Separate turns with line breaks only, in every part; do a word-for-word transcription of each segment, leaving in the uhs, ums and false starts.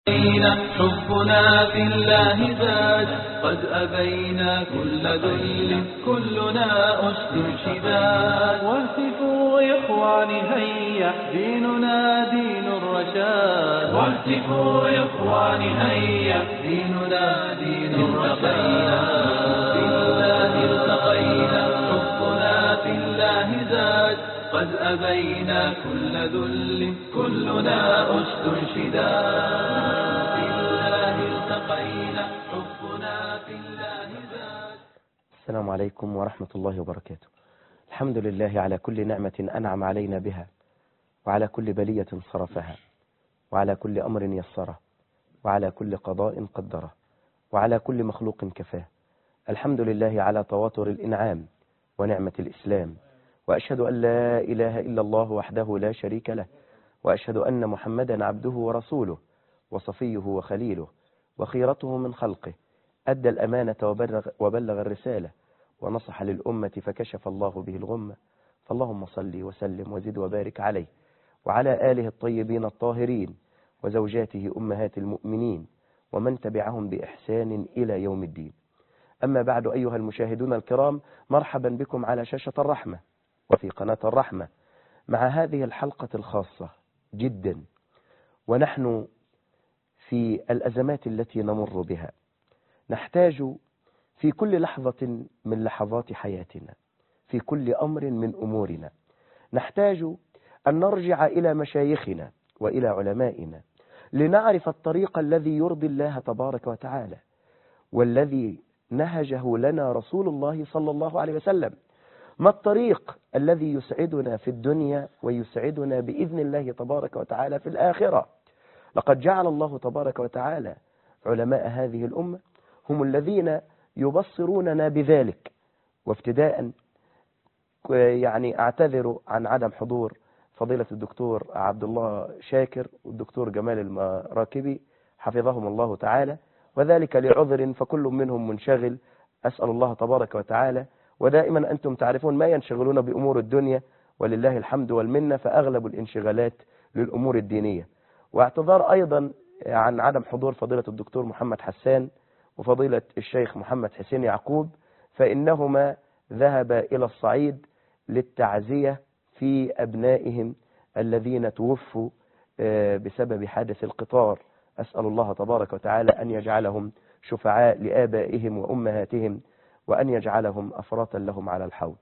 حبنا في الله زاد، قد أبينا كل ذل، كلنا أسد شداد. واهتفوا يا إخواني هيا، ديننا دين الرشاد. واهتفوا يا إخواني هيا، ديننا دين الرشاد. بالله التقينا، حبنا في الله زاد، قد أبينا كل ذل، كلنا أسد شداد.
السلام عليكم ورحمة الله وبركاته. الحمد لله على كل نعمة أنعم علينا بها، وعلى كل بلية صرفها، وعلى كل أمر يسره، وعلى كل قضاء قدره، وعلى كل مخلوق كفاه. الحمد لله على تواتر الإنعام ونعمة الإسلام، وأشهد أن لا إله إلا الله وحده لا شريك له، وأشهد أن محمدا عبده ورسوله، وصفيه وخليله، وخيرته من خلقه، أدى الأمانة وبلغ, وبلغ الرسالة، ونصح للأمة فكشف الله به الغمة. فاللهم صل وسلم وزد وبارك عليه، وعلى آله الطيبين الطاهرين، وزوجاته أمهات المؤمنين، ومن تبعهم بإحسان إلى يوم الدين. أما بعد، أيها المشاهدون الكرام، مرحبا بكم على شاشة الرحمة وفي قناة الرحمة مع هذه الحلقة الخاصة جدا، ونحن في الأزمات التي نمر بها نحتاج في كل لحظة من لحظات حياتنا، في كل أمر من أمورنا، نحتاج أن نرجع إلى مشايخنا وإلى علمائنا لنعرف الطريق الذي يرضي الله تبارك وتعالى، والذي نهجه لنا رسول الله صلى الله عليه وسلم. ما الطريق الذي يسعدنا في الدنيا ويسعدنا بإذن الله تبارك وتعالى في الآخرة؟ لقد جعل الله تبارك وتعالى علماء هذه الأمة هم الذين يبصروننا بذلك. وابتداء يعني أعتذر عن عدم حضور فضيلة الدكتور عبد الله شاكر والدكتور جمال المراكبي حفظهم الله تعالى، وذلك لعذر فكل منهم منشغل. أسأل الله تبارك وتعالى، ودائما أنتم تعرفون ما ينشغلون بأمور الدنيا، ولله الحمد والمنة، فأغلب الانشغالات للأمور الدينية. واعتذار أيضا عن عدم حضور فضيلة الدكتور محمد حسان وفضيلة الشيخ محمد حسين يعقوب، فإنهما ذهبا إلى الصعيد للتعزية في أبنائهم الذين توفوا بسبب حادث القطار. أسأل الله تبارك وتعالى أن يجعلهم شفعاء لآبائهم وأمهاتهم، وأن يجعلهم أفراطا لهم على الحوض.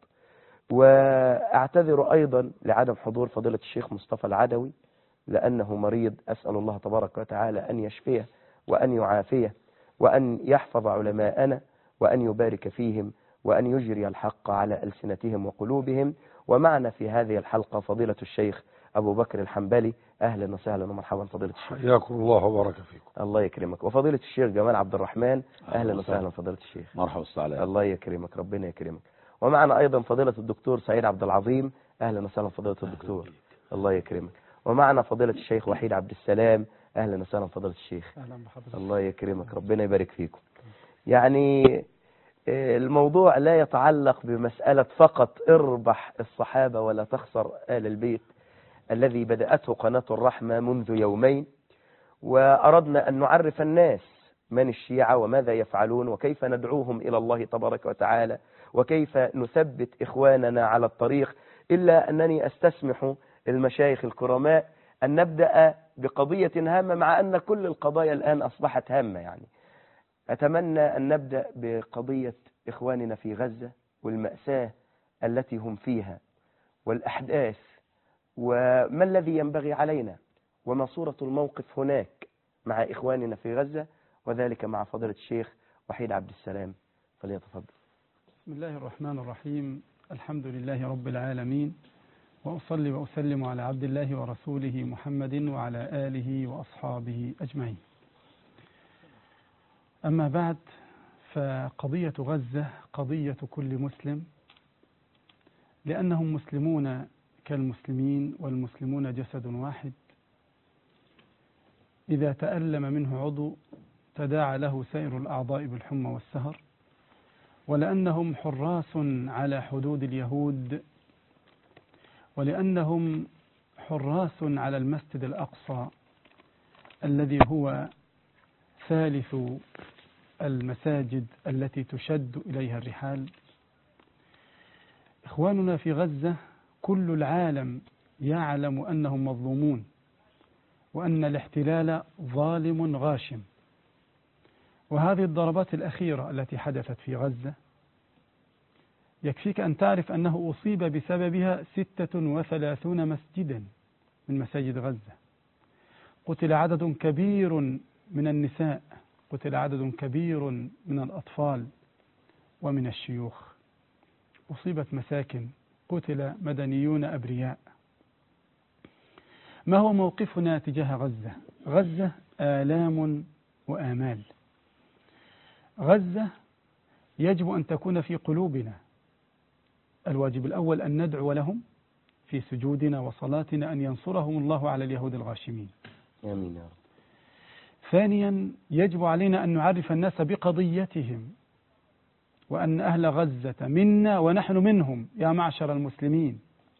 وأعتذر أيضا لعدم حضور فضيلة الشيخ مصطفى العدوي لأنه مريض. أسأل الله تبارك وتعالى أن يشفيه وأن يعافيه، وأن يحفظ علماءنا، وأن يبارك فيهم، وأن يجري الحق على ألسنتهم وقلوبهم. ومعنا في هذه الحلقة فضيلة الشيخ أبو بكر الحنبلي. أهلا وسهلا ومرحبا فضيلة الشيخ.
حياكم الله وبارك فيكم.
الله يكرمك. وفضيلة الشيخ جمال عبد الرحمن. أهلا وسهلا فضيلة الشيخ.
مرحبا وسهلا.
الله يكرمك، ربنا يكرمك. ومعنا أيضا فضيلة الدكتور سعيد عبد العظيم. أهلا وسهلا فضيلة الدكتور. الله يكرمك. ومعنا فضيلة الشيخ وحيد عبد السلام. أهلا وسهلا فضيلة الشيخ.
أهلا بحضرتك.
الله يكرمك، ربنا يبارك فيكم. يعني الموضوع لا يتعلق بمسألة فقط اربح الصحابة ولا تخسر آل البيت الذي بدأته قناة الرحمة منذ يومين، وأردنا أن نعرف الناس من الشيعة وماذا يفعلون وكيف ندعوهم إلى الله تبارك وتعالى وكيف نثبت إخواننا على الطريق. إلا أنني أستسمح المشايخ الكرماء أن نبدأ بقضية هامة، مع أن كل القضايا الآن أصبحت هامة. يعني أتمنى أن نبدأ بقضية إخواننا في غزة والمأساة التي هم فيها والأحداث، وما الذي ينبغي علينا، وما صورة الموقف هناك مع إخواننا في غزة، وذلك مع فضيلة الشيخ وحيد عبد السلام. فليتفضل.
بسم الله الرحمن الرحيم. الحمد لله رب العالمين، وأصلي وأسلم على عبد الله ورسوله محمد وعلى آله وأصحابه أجمعين. أما بعد، فقضية غزة قضية كل مسلم، لأنهم مسلمون كالمسلمين، والمسلمون جسد واحد. إذا تألم منه عضو تداعى له سائر الأعضاء بالحمى والسهر، ولأنهم حراس على حدود اليهود، ولأنهم حراس على المسجد الأقصى الذي هو ثالث المساجد التي تشد إليها الرحال. إخواننا في غزة كل العالم يعلم أنهم مظلومون، وأن الاحتلال ظالم غاشم. وهذه الضربات الأخيرة التي حدثت في غزة يكفيك أن تعرف أنه أصيب بسببها ستة وثلاثون مسجدا من مساجد غزة. قتل عدد كبير من النساء، قتل عدد كبير من الأطفال ومن الشيوخ، أصيبت مساكن، قتل مدنيون أبرياء. ما هو موقفنا تجاه غزة؟ غزة آلام وآمال. غزة يجب أن تكون في قلوبنا. الواجب الأول أن ندعو لهم في سجودنا وصلاتنا أن ينصرهم الله على اليهود الغاشمين.
آمين يا رب.
ثانيا يجب علينا أن نعرف الناس بقضيتهم، وأن أهل غزة منا ونحن منهم يا معشر المسلمين.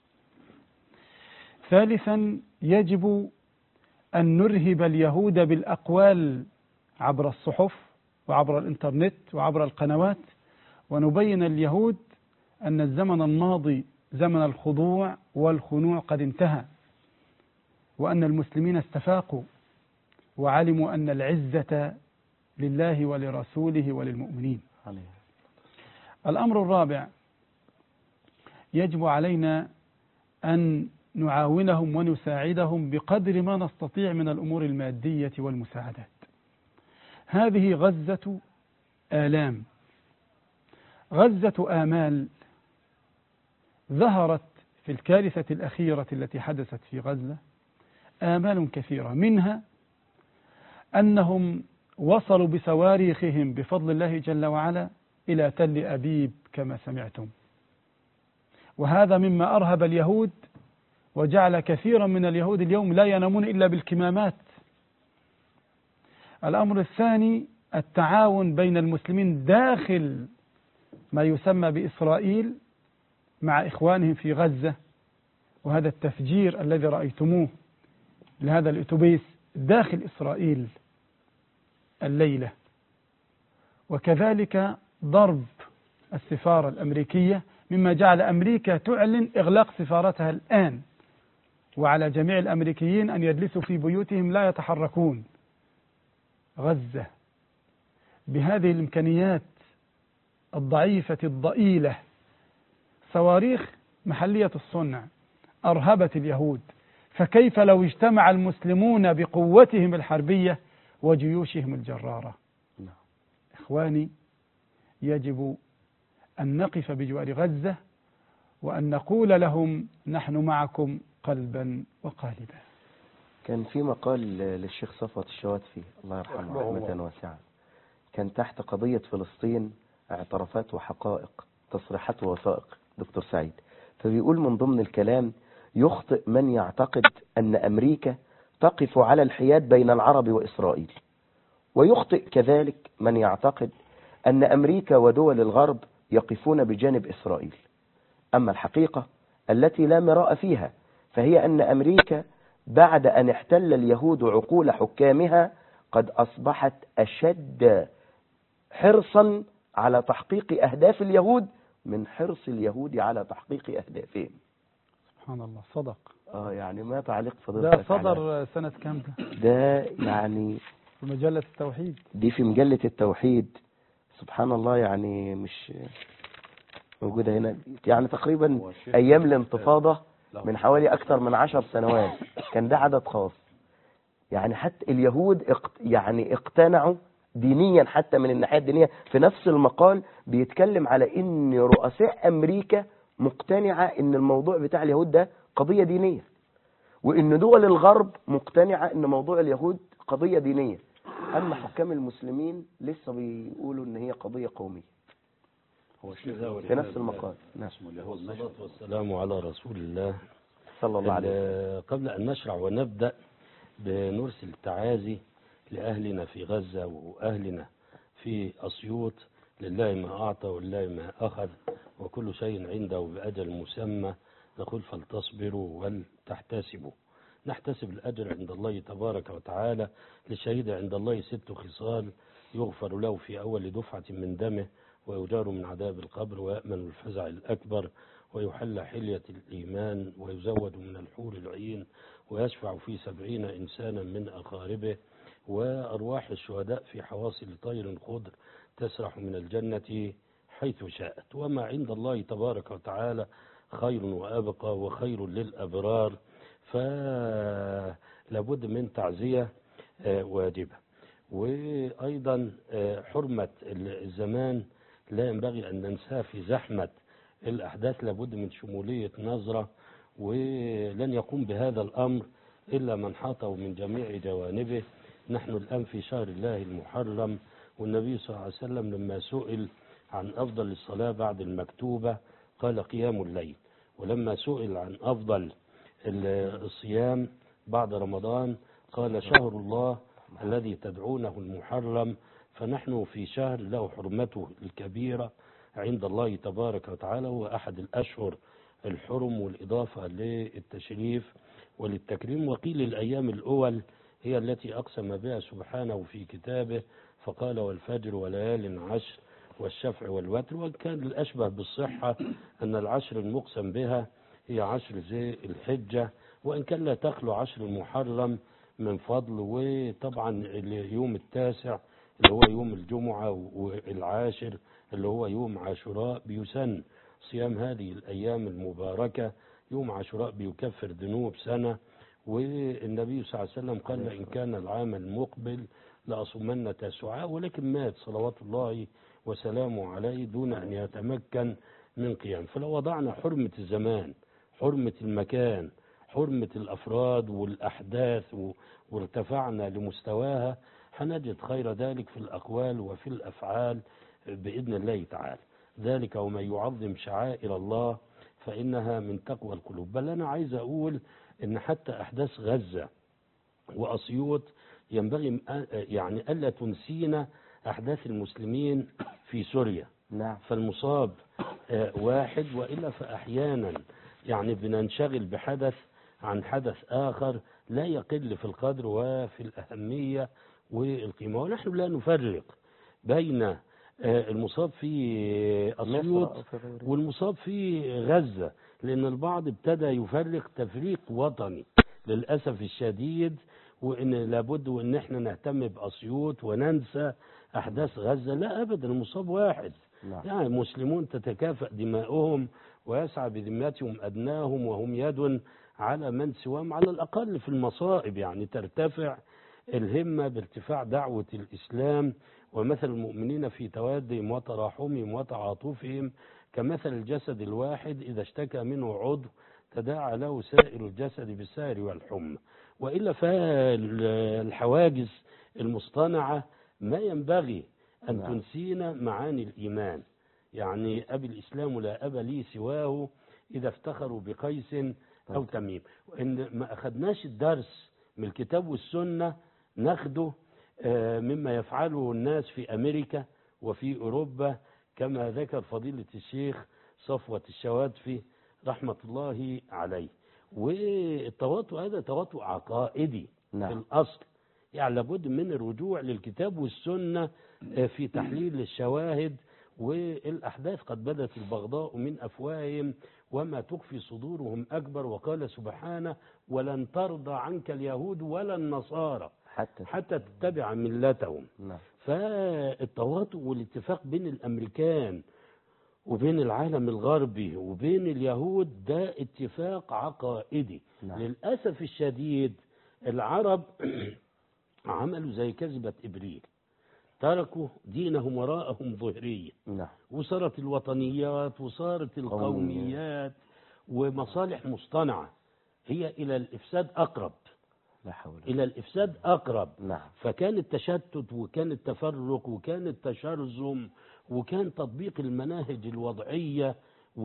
ثالثا يجب أن نرهب اليهود بالأقوال عبر الصحف وعبر الإنترنت وعبر القنوات، ونبين اليهود أن الزمن الماضي زمن الخضوع والخنوع قد انتهى، وأن المسلمين استفاقوا وعلموا أن العزة لله ولرسوله وللمؤمنين. الأمر الرابع يجب علينا أن نعاونهم ونساعدهم بقدر ما نستطيع من الأمور المادية والمساعدات. هذه غزة آلام، غزة آمال ظهرت في الكارثة الأخيرة التي حدثت في غزة. آمال كثيرة، منها أنهم وصلوا بصواريخهم بفضل الله جل وعلا إلى تل أبيب كما سمعتم، وهذا مما أرهب اليهود وجعل كثيرا من اليهود اليوم لا ينامون إلا بالكمامات. الأمر الثاني التعاون بين المسلمين داخل ما يسمى بإسرائيل مع إخوانهم في غزة، وهذا التفجير الذي رأيتموه لهذا الأتوبيس داخل إسرائيل الليلة، وكذلك ضرب السفارة الأمريكية، مما جعل أمريكا تعلن إغلاق سفارتها الآن، وعلى جميع الأمريكيين أن يجلسوا في بيوتهم لا يتحركون. غزة بهذه الإمكانيات الضعيفة الضئيلة، صواريخ محلية الصنع أرهبت اليهود، فكيف لو اجتمع المسلمون بقوتهم الحربية وجيوشهم الجرارة؟ إخواني، يجب أن نقف بجوار غزة وأن نقول لهم نحن معكم قلبا وقالبا.
كان في مقال للشيخ صفوت الشواتفي الله يرحمه رحمة واسعة، كان تحت قضية فلسطين اعترافات وحقائق، تصريحات ووثائق دكتور سعيد، فبيقول من ضمن الكلام: يخطئ من يعتقد أن أمريكا تقف على الحياد بين العرب وإسرائيل، ويخطئ كذلك من يعتقد أن أمريكا ودول الغرب يقفون بجانب إسرائيل. أما الحقيقة التي لا مراء فيها فهي أن أمريكا بعد أن احتل اليهود عقول حكامها قد أصبحت أشد حرصا على تحقيق أهداف اليهود من حرص اليهود على تحقيق أهدافهم.
سبحان الله، صدق.
آه يعني ما تعليق فضيلتك؟
ده صدر سنة كام ده؟
ده يعني
في مجلة التوحيد،
دي في مجلة التوحيد. سبحان الله، يعني مش موجودة هنا، يعني تقريبا أيام الانتفاضة من حوالي أكثر من عشر سنوات كان ده عدد خاص. يعني حتى اليهود اقت... يعني اقتنعوا دينيا، حتى من الناحية الدينية. في نفس المقال بيتكلم على ان رؤساء امريكا مقتنعة ان الموضوع بتاع اليهود ده قضية دينية، وان دول الغرب مقتنعة ان موضوع اليهود قضية دينية، اما حكام المسلمين لسه بيقولوا ان هي قضية قومية.
هو
في نفس المقال.
نعم. والصلاة والسلام على رسول الله
صلى الله عليه وسلم.
قبل أن نشرع ونبدأ بنرسل التعازي لأهلنا في غزة وأهلنا في أسيوط. لله ما أعطى ولله ما أخذ وكل شيء عنده بأجل مسمى. نقول فلتصبروا ولتحتسبوا. نحتسب الأجر عند الله تبارك وتعالى. للشهيد عند الله ست خصال: يغفر له في أول دفعة من دمه، ويجار من عذاب القبر، ويأمن الفزع الأكبر، ويحل حلية الإيمان، ويزود من الحور العين، ويشفع في سبعين إنسانا من أقاربه، وأرواح الشهداء في حواصل طير خضر تسرح من الجنة حيث شاءت. وما عند الله تبارك وتعالى خير وأبقى وخير للأبرار، فلابد من تعزية واجبة. وأيضا حرمة الزمان لا ينبغي أن ننساه في زحمة الأحداث، لابد من شمولية نظرة، ولن يقوم بهذا الأمر إلا من حاطه من جميع جوانبه. نحن الآن في شهر الله المحرم، والنبي صلى الله عليه وسلم لما سئل عن أفضل الصلاة بعد المكتوبة قال قيام الليل، ولما سئل عن أفضل الصيام بعد رمضان قال شهر الله الذي تدعونه المحرم. فنحن في شهر له حرمته الكبيرة عند الله تبارك وتعالى، هو أحد الأشهر الحرم، والإضافة للتشريف وللتكريم. وقيل الأيام الأول هي التي أقسم بها سبحانه في كتابه فقال والفجر وليال عشر والشفع والوتر، وكان الأشبه بالصحة أن العشر المقسم بها هي عشر ذي الحجة، وإن كان لا تخلو عشر المحرم من فضل. وطبعا اليوم التاسع اللي هو يوم الجمعة، والعاشر اللي هو يوم عاشوراء، بيسن صيام هذه الأيام المباركة. يوم عاشوراء بيكفر ذنوب سنة، والنبي صلى الله عليه وسلم قال إن كان العام المقبل لأصومن تاسعاء، ولكن مات صلوات الله وسلامه عليه دون أن يتمكن من قيام. فلو وضعنا حرمة الزمان، حرمة المكان، حرمة الأفراد والأحداث وارتفعنا لمستواها، هنجد خير ذلك في الأقوال وفي الأفعال بإذن الله تعالى. ذلك وما يعظم شعائر الله فإنها من تقوى القلوب. بل أنا عايز أقول إن حتى أحداث غزة وأسيوط ينبغي يعني ألا تنسينا أحداث المسلمين في سوريا.
نعم.
فالمصاب واحد، وإلا فأحيانا يعني بننشغل بحدث عن حدث آخر لا يقل في القدر وفي الأهمية والقيمة. ونحن لا نفرق بين المصاب في أسيوط والمصاب في غزة، لأن البعض ابتدى يفرق تفريق وطني للأسف الشديد، وإن لابد وإن احنا نهتم بأسيوط وننسى أحداث غزة. لا أبدا، المصاب واحد.
نعم.
يعني المسلمون تتكافأ دماؤهم ويسعى بذمتهم أدناهم، وهم يد على من سواهم على الأقل في المصائب. يعني ترتفع الهمة بارتفاع دعوة الإسلام، ومثل المؤمنين في توادهم وتراحمهم وتعاطفهم كمثل الجسد الواحد إذا اشتكى منه عضو تداعى له سائر الجسد بالسهر والحمى. وإلا فالحواجز المصطنعة ما ينبغي أن
نعم.
تنسينا معاني الإيمان. يعني أبي الإسلام لا أب لي سواه إذا افتخروا بقيس أو تميم. وإن ما أخذناش الدرس من الكتاب والسنة ناخده مما يفعله الناس في أمريكا وفي أوروبا، كما ذكر فضيلة الشيخ صفوة الشوادفي رحمة الله عليه. والتواطؤ هذا تواطؤ عقائدي.
نعم.
في الأصل يعني لابد من الرجوع للكتاب والسنة في تحليل الشواهد والأحداث. قد بدت البغضاء من أفواههم وما تخفي صدورهم أكبر، وقال سبحانه ولن ترضى عنك اليهود ولا النصارى
حتى
حتى تتبع ملتهم.
نعم.
فالتواطؤ والاتفاق بين الأمريكان وبين العالم الغربي وبين اليهود ده اتفاق عقائدي.
نعم.
للأسف الشديد العرب عملوا زي كذبة إبريل، تركوا دينهم وراءهم ظهريا.
نعم.
وصارت الوطنيات وصارت القوميات ومصالح مصطنعة هي إلى الإفساد أقرب.
لا حول.
إلى الإفساد أقرب.
نعم.
فكان التشتت وكان التفرق وكان التشرذم وكان تطبيق المناهج الوضعية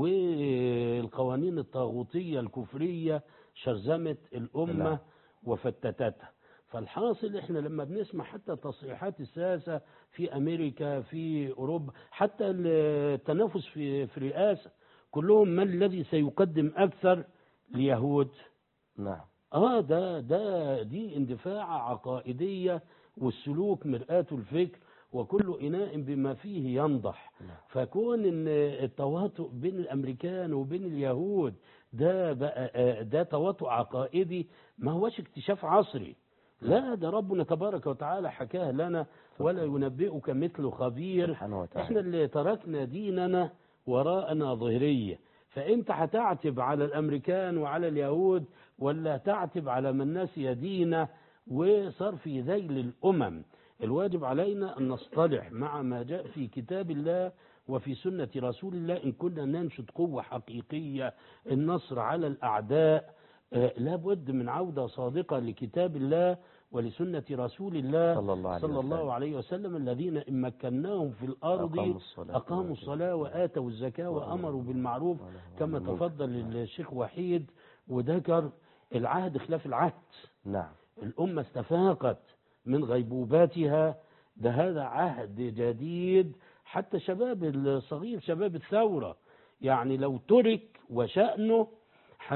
والقوانين الطاغوتية الكفرية شرذمت الأمة.
نعم.
وفتتتها. فالحاصل احنا لما بنسمع حتى تصريحات الساسة في أمريكا في أوروبا، حتى التنافس في في رئاسة، كلهم من الذي سيقدم أكثر؟ اليهود.
نعم.
اه ده ده دي اندفاع عقائدية، والسلوك مرآة الفكر، وكل إناء بما فيه ينضح. فكون ان التواطؤ بين الامريكان وبين اليهود ده بقى ده تواطؤ عقائدي، ما هوش اكتشاف عصري، لا ده ربنا تبارك وتعالى حكاه لنا، ولا ينبئك مثل خبير. احنا اللي تركنا ديننا وراءنا ظهرية. فانت هتعتب على الامريكان وعلى اليهود، ولا تعتب على من نسي دينه وصار في ذيل الامم؟ الواجب علينا ان نصطلح مع ما جاء في كتاب الله وفي سنة رسول الله إن كنا ننشد قوة حقيقية النصر على الأعداء. آه لابد من عودة صادقة لكتاب الله ولسنة رسول الله
صلى الله عليه,
صلى الله عليه وسلم، الذين إن مكناهم في الأرض
أقاموا الصلاة,
أقاموا الصلاة وآتوا الزكاة وأمروا بالمعروف، كما تفضل الشيخ وحيد وذكر العهد خلاف العهد.
نعم.
الأمة استفاقت من غيبوباتها، ده هذا عهد جديد. حتى شباب الصغير، شباب الثورة، يعني لو ترك وشأنه ح...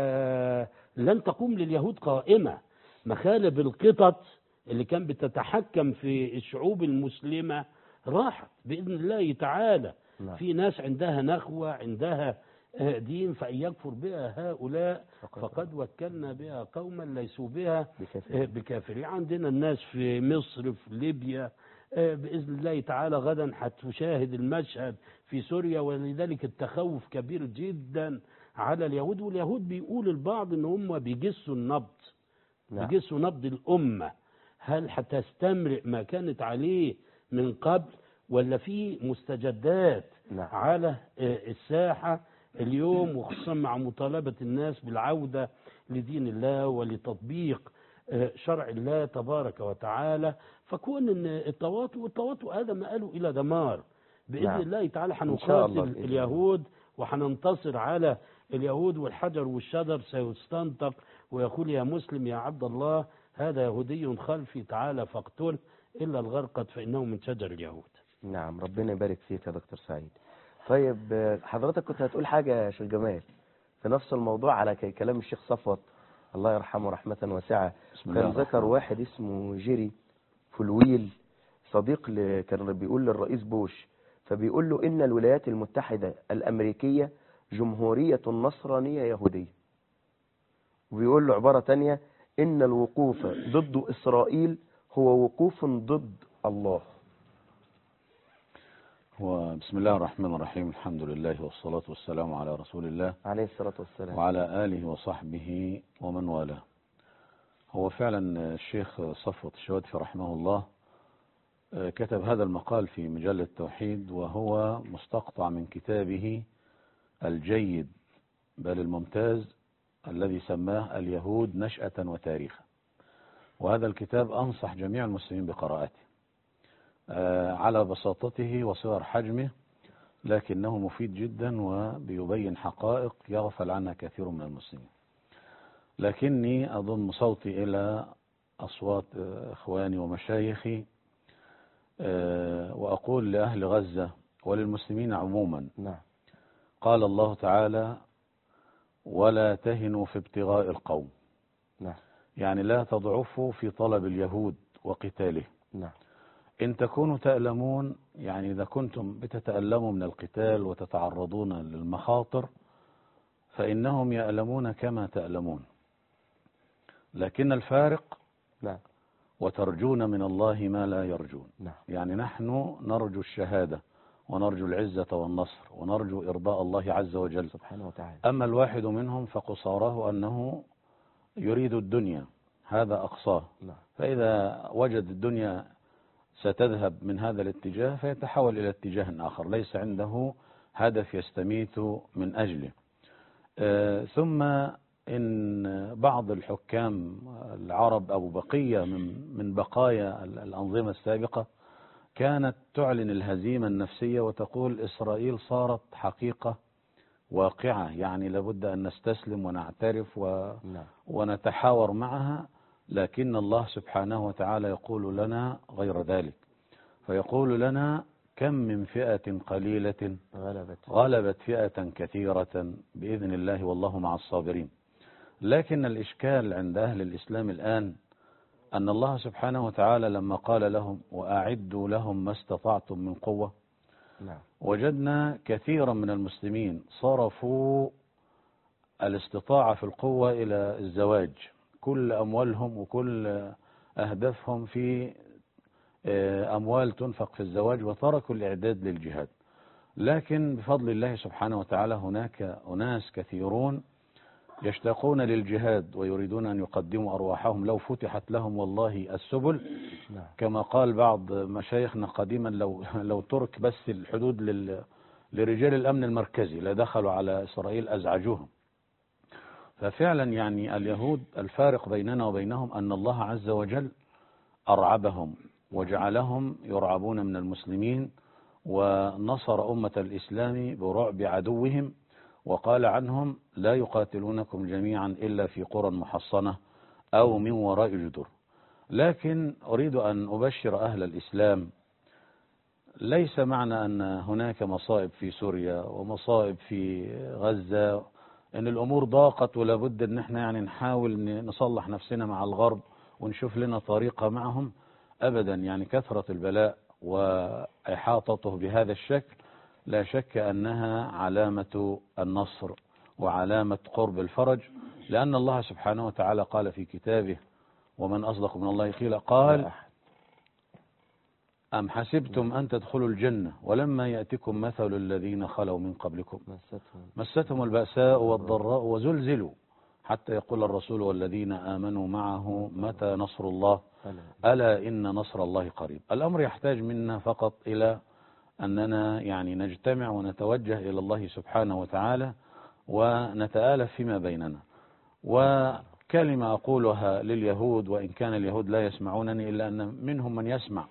لن تقوم لليهود قائمة. مخالب القطط اللي كان بتتحكم في الشعوب المسلمة راحت بإذن الله تعالى.
نعم.
في ناس عندها نخوة، عندها دين، فإن يكفر بها هؤلاء فقد وكلنا بها قوما ليسوا بها بكافرين. عندنا الناس في مصر، في ليبيا، بإذن الله تعالى غدا هتشاهد المشهد في سوريا، ولذلك التخوف كبير جدا على اليهود. واليهود بيقول البعض ان هم بيجسوا النبض. نعم. بيجسوا نبض الأمة. هل هتستمر ما كانت عليه من قبل، ولا في مستجدات؟ نعم. على الساحة اليوم، وخصوصا مع مطالبة الناس بالعودة لدين الله ولتطبيق شرع الله تبارك وتعالى. فكون ان التواطؤ والتواطؤ هذا ما قالوا الى دمار باذن نعم. الله تعالى هنقاتل اليهود وهننتصر على اليهود، والحجر والشجر سيستنطق ويقول يا مسلم يا عبد الله هذا يهودي خلفي تعالى فاقتله الا الغرقد فانه من شجر اليهود.
نعم، ربنا يبارك فيك يا دكتور سعيد. طيب حضرتك كنت هتقول حاجه يا شيخ جمال في نفس الموضوع على كلام الشيخ صفوت الله يرحمه رحمة واسعة. كان ذكر واحد اسمه جيري فلويل صديق ل... كان بيقول للرئيس بوش، فبيقول له إن الولايات المتحدة الأمريكية جمهورية نصرانية يهودية، وبيقول له عبارة تانية إن الوقوف ضد إسرائيل هو وقوف ضد الله.
وبسم الله الرحمن الرحيم، الحمد لله والصلاة والسلام على رسول الله
عليه الصلاة والسلام
وعلى آله وصحبه ومن والاه. هو فعلا الشيخ صفوت الشوادفي رحمه الله كتب هذا المقال في مجلة التوحيد، وهو مستقطع من كتابه الجيد بل الممتاز الذي سماه اليهود نشأة وتاريخا. وهذا الكتاب أنصح جميع المسلمين بقراءته على بساطته وصغر حجمه، لكنه مفيد جدا وبيبين حقائق يغفل عنها كثير من المسلمين. لكني أضم صوتي إلى أصوات إخواني ومشايخي وأقول لأهل غزة وللمسلمين عموما.
نعم.
قال الله تعالى ولا تهنوا في ابتغاء القوم.
نعم.
يعني لا تضعفوا في طلب اليهود وقتاله.
نعم.
إن تكونوا تألمون، يعني إذا كنتم بتتألموا من القتال وتتعرضون للمخاطر فإنهم يألمون كما تألمون، لكن الفارق
نعم.
وترجون من الله ما لا يرجون.
نعم.
يعني نحن نرجو الشهادة ونرجو العزة والنصر ونرجو إرضاء الله عز وجل
سبحانه وتعالى.
أما الواحد منهم فقصاراه أنه يريد الدنيا، هذا أقصاه.
نعم.
فإذا وجد الدنيا ستذهب من هذا الاتجاه فيتحول إلى اتجاه آخر ليس عنده هدف يستميت من أجله. آه ثم إن بعض الحكام العرب أو بقية من من بقايا الأنظمة السابقة كانت تعلن الهزيمة النفسية وتقول إسرائيل صارت حقيقة واقعة، يعني لابد أن نستسلم ونعترف و ونتحاور معها، لكن الله سبحانه وتعالى يقول لنا غير ذلك، فيقول لنا كم من فئة قليلة
غلبت
غلبت فئة كثيرة بإذن الله والله مع الصابرين. لكن الإشكال عند أهل الإسلام الآن أن الله سبحانه وتعالى لما قال لهم وأعدوا لهم ما استطعتم من قوة،
نعم.
وجدنا كثيرا من المسلمين صرفوا الاستطاعة في القوة إلى الزواج، كل أموالهم وكل أهدافهم في أموال تنفق في الزواج، وتركوا الإعداد للجهاد. لكن بفضل الله سبحانه وتعالى هناك أناس كثيرون يشتاقون للجهاد ويريدون أن يقدموا أرواحهم لو فتحت لهم والله السبل، كما قال بعض مشايخنا قديما لو لو ترك بس الحدود لل لرجال الأمن المركزي لدخلوا على إسرائيل أزعجوهم. ففعلا يعني اليهود الفارق بيننا وبينهم أن الله عز وجل أرعبهم وجعلهم يرعبون من المسلمين، ونصر أمة الإسلام برعب عدوهم، وقال عنهم لا يقاتلونكم جميعا إلا في قرى محصنة أو من وراء جدر. لكن أريد أن أبشر أهل الإسلام ليس معنى أن هناك مصائب في سوريا ومصائب في غزة أن الأمور ضاقت ولا بد أن احنا يعني نحاول نصلح نفسنا مع الغرب ونشوف لنا طريقة معهم. أبدا، يعني كثرة البلاء وإحاطته بهذا الشكل لا شك أنها علامة النصر وعلامة قرب الفرج، لأن الله سبحانه وتعالى قال في كتابه ومن أصدق من الله قيلا، قال أم حسبتم أن تدخلوا الجنة ولما يأتكم مثل الذين خلوا من قبلكم مستهم البأساء والضراء وزلزلوا حتى يقول الرسول والذين آمنوا معه متى نصر الله ألا إن نصر الله قريب. الأمر يحتاج منا فقط إلى أننا يعني نجتمع ونتوجه إلى الله سبحانه وتعالى ونتآلف فيما بيننا. وكلمة أقولها لليهود وإن كان اليهود لا يسمعونني إلا أن منهم من يسمع،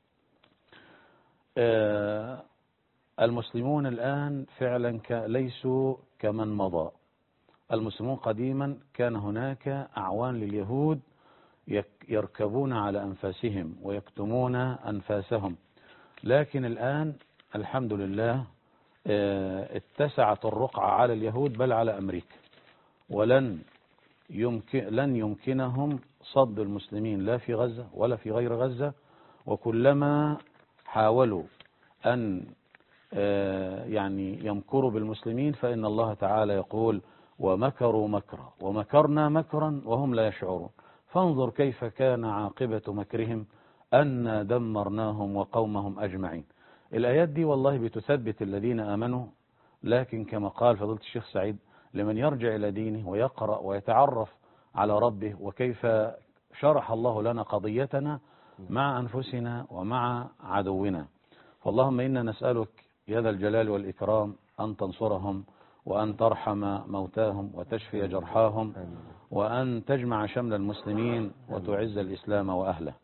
المسلمون الآن فعلا ليسوا كمن مضى. المسلمون قديما كان هناك أعوان لليهود يركبون على أنفاسهم ويكتمون أنفاسهم، لكن الآن الحمد لله اتسعت الرقعة على اليهود بل على أمريكا، ولن يمكن لن يمكنهم صد المسلمين لا في غزة ولا في غير غزة. وكلما حاولوا أن يعني يمكروا بالمسلمين فإن الله تعالى يقول ومكروا مكرا ومكرنا مكرا وهم لا يشعرون فانظر كيف كان عاقبة مكرهم أن دمرناهم وقومهم أجمعين. الآيات دي والله بتثبت الذين آمنوا، لكن كما قال فضيلة الشيخ سعيد لمن يرجع إلى دينه ويقرأ ويتعرف على ربه وكيف شرح الله لنا قضيتنا مع أنفسنا ومع عدونا. فاللهم إنا نسألك يا ذا الجلال والإكرام أن تنصرهم وأن ترحم موتاهم وتشفي جرحاهم وأن تجمع شمل المسلمين وتعز الإسلام وأهله.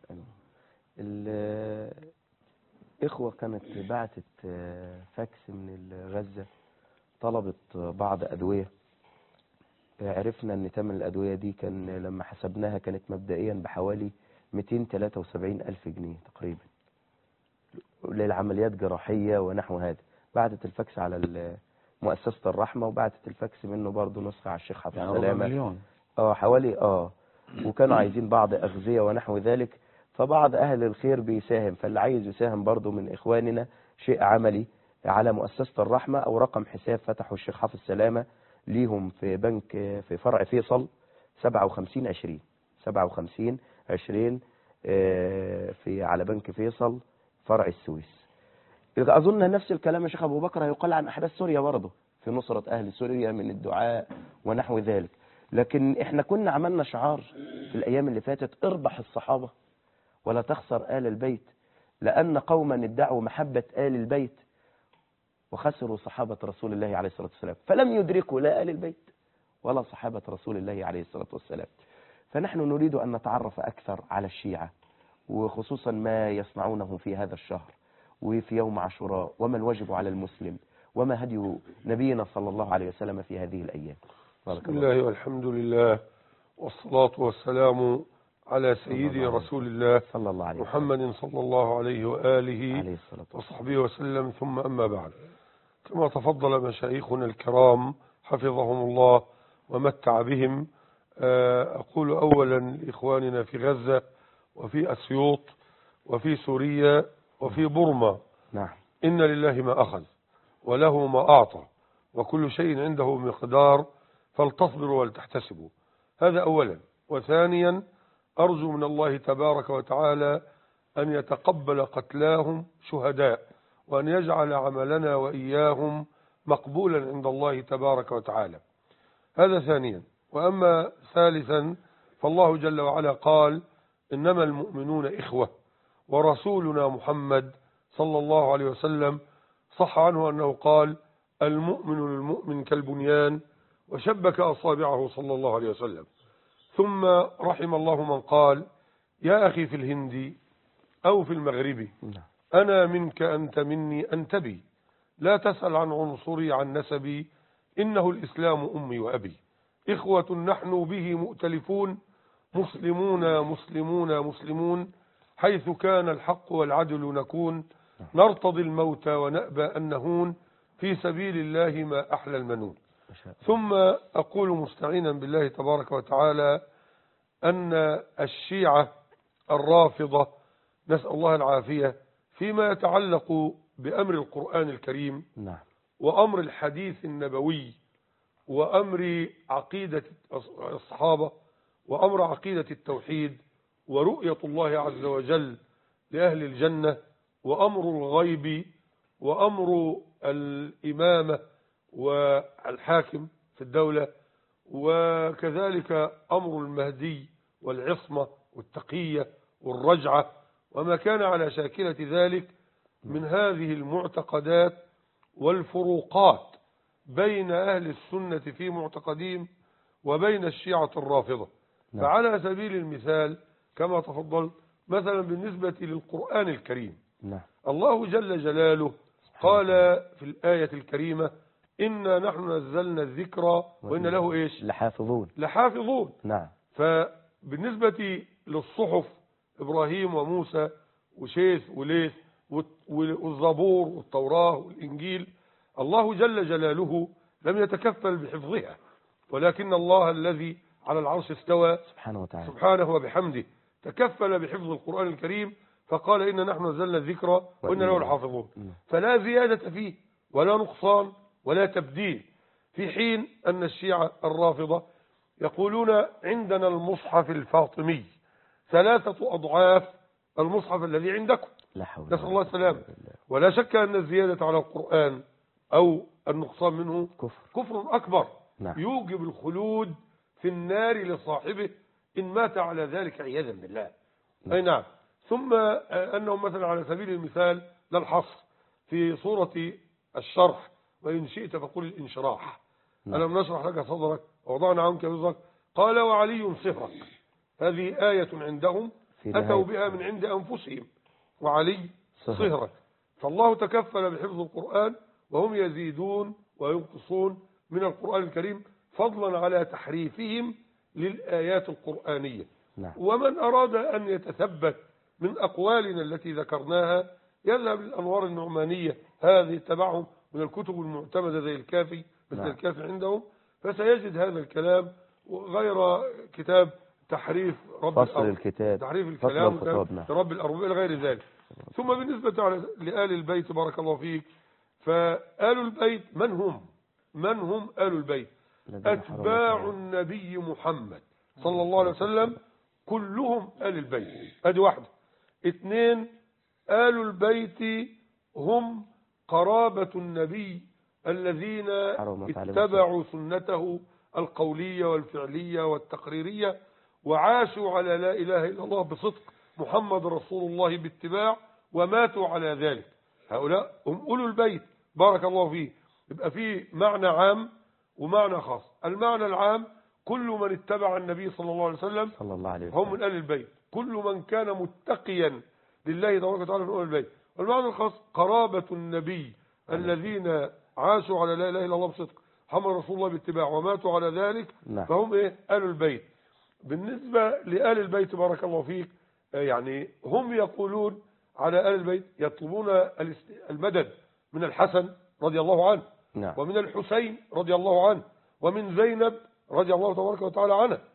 الإخوة كانت بعتت فاكس من غزة طلبت بعض أدوية، عرفنا أن ثمن الأدوية دي كان لما حسبناها كانت مبدئيا بحوالي مئتين وثلاثة وسبعين ألف جنيه تقريبا للعمليات جراحية ونحو هذا. بعتت الفاكس على مؤسسة الرحمة وبعتت الفاكس منه برضه نسخة على الشيخ حافظ
يعني
سلامة
مليون
اه حوالي اه وكانوا عايزين بعض أغذية ونحو ذلك. فبعض أهل الخير بيساهم، فاللي عايز يساهم برضه من إخواننا شيء عملي على مؤسسة الرحمة أو رقم حساب فتحوا الشيخ حافظ سلامة ليهم في بنك في فرع فيصل سبعة وخمسين عشرين سبعة وخمسين عشرين في على بنك فيصل فرع السويس. أظن نفس الكلام يا شيخ أبو بكر هيقال عن أحداث سوريا برضه في نصرة أهل سوريا من الدعاء ونحو ذلك. لكن احنا كنا عملنا شعار في الأيام اللي فاتت اربح الصحابة ولا تخسر آل البيت، لأن قوما ادعوا محبة آل البيت وخسروا صحابة رسول الله عليه الصلاة والسلام فلم يدركوا لا آل البيت ولا صحابة رسول الله عليه الصلاة والسلام. فنحن نريد أن نتعرف أكثر على الشيعة وخصوصا ما يصنعونه في هذا الشهر وفي يوم عاشوراء وما الواجب على المسلم وما هدي نبينا صلى الله عليه وسلم في هذه الأيام.
بسم الله والحمد لله والصلاة والسلام على سيدي رسول الله
صلى الله عليه
محمد صلى الله عليه وآله
عليه
وصحبه وسلم، ثم أما بعد. كما تفضل مشايخنا الكرام حفظهم الله ومتع بهم أقول أولا لإخواننا في غزة وفي أسيوط وفي سوريا وفي بورما
نعم.
إن لله ما أخذ وله ما أعطى وكل شيء عنده مقدار، فلتصبروا ولتحتسبوا. هذا أولا. وثانيا أرجو من الله تبارك وتعالى أن يتقبل قتلاهم شهداء، وأن يجعل عملنا وإياهم مقبولا عند الله تبارك وتعالى. هذا ثانيا. وأما ثالثا فالله جل وعلا قال إنما المؤمنون إخوة، ورسولنا محمد صلى الله عليه وسلم صح عنه أنه قال المؤمن للمؤمن كالبنيان، وشبك أصابعه صلى الله عليه وسلم. ثم رحم الله من قال يا أخي في الهند أو في المغرب أنا منك أنت مني أنت بي، لا تسأل عن عنصري عن نسبي، إنه الإسلام أمي وأبي، إخوة نحن به مؤتلفون، مسلمون مسلمون مسلمون، حيث كان الحق والعدل نكون، نرتضي الموت ونأبى أن نهون، في سبيل الله ما أحلى المنون. ثم أقول مستعينا بالله تبارك وتعالى أن الشيعة الرافضة نسأل الله العافية فيما يتعلق بأمر القرآن الكريم وأمر الحديث النبوي وأمر عقيدة الصحابة وأمر عقيدة التوحيد ورؤية الله عز وجل لأهل الجنة وأمر الغيب وأمر الإمامة والحاكم في الدولة، وكذلك أمر المهدي والعصمة والتقية والرجعة وما كان على شاكلة ذلك من هذه المعتقدات والفروقات بين أهل السنة في معتقدين وبين الشيعة الرافضة. نعم. فعلى سبيل المثال كما تفضل مثلا بالنسبة للقرآن الكريم، نعم. الله جل جلاله قال في الآية الكريمة إنا نحن نزلنا الذكر وإن له إيش
لحافظون
لحافظون
نعم.
فبالنسبة للصحف إبراهيم وموسى وشيث وليث والزبور والتوراة والإنجيل، الله جل جلاله لم يتكفل بحفظها، ولكن الله الذي على العرش استوى
سبحانه وتعالى
سبحانه وبحمده تكفل بحفظ القرآن الكريم، فقال إن نحن نزلنا الذكر وإن له الحافظون، فلا زيادة فيه ولا نقصان ولا تبديل. في حين أن الشيعة الرافضة يقولون عندنا المصحف الفاطمي ثلاثة أضعاف المصحف الذي عندكم، نسأل الله السلامة. ولا شك أن الزيادة على القرآن أو النقصان منه كفر, كفر أكبر. نعم. يوجب الخلود في النار لصاحبه إن مات على ذلك عياذا بالله. نعم. أي نعم. ثم أنهم مثلا على سبيل المثال للحصر في سورة الشرح وإن شئت فقل الانشراح. نعم. ألم نشرح لك صدرك ووضعنا عنك وزرك، قال وعلي صهرك. هذه آية عندهم أتوا بها من عند أنفسهم، وعلي صهرك. فالله تكفل بحفظ القرآن وهم يزيدون وينقصون من القرآن الكريم فضلا على تحريفهم للآيات القرآنية. نعم. ومن أراد أن يتثبت من أقوالنا التي ذكرناها يذهب للأنوار النعمانية، هذه تبعهم من الكتب المعتمدة زي الكافي مثل نعم. الكافي عندهم، فسيجد هذا الكلام غير كتاب تحريف رب
فصل الكتاب
تحريف الكلام رب الأرباب إلى غير ذلك. ثم بالنسبة لآل البيت بارك الله فيك، فآل البيت من هم؟ من هم آل البيت؟ أتباع النبي محمد صلى الله عليه وسلم كلهم آل البيت. ادي واحدة. اثنين، آل البيت هم قرابة النبي الذين اتبعوا سنته القولية والفعلية والتقريرية وعاشوا على لا إله إلا الله بصدق محمد رسول الله باتباع وماتوا على ذلك. هؤلاء هم أولو البيت بارك الله فيه. يبقى فيه معنى عام ومعنى خاص. المعنى العام كل من اتبع النبي صلى الله عليه وسلم
صلى الله عليه وسلم
هم من آل البيت، كل من كان متقيا لله تبارك وتعالى من آل البيت. والمعنى الخاص قرابة النبي الذين عاشوا على لا إله إلا الله بصدق محمد رسول الله باتباع وماتوا على ذلك. نعم. فهم إيه؟ آل البيت. بالنسبة لآل البيت بارك الله فيك، يعني هم يقولون على آل البيت يطلبون المدد من الحسن رضي الله عنه. نعم. ومن الحسين رضي الله عنه ومن زينب رضي الله تبارك وتعالى عنها.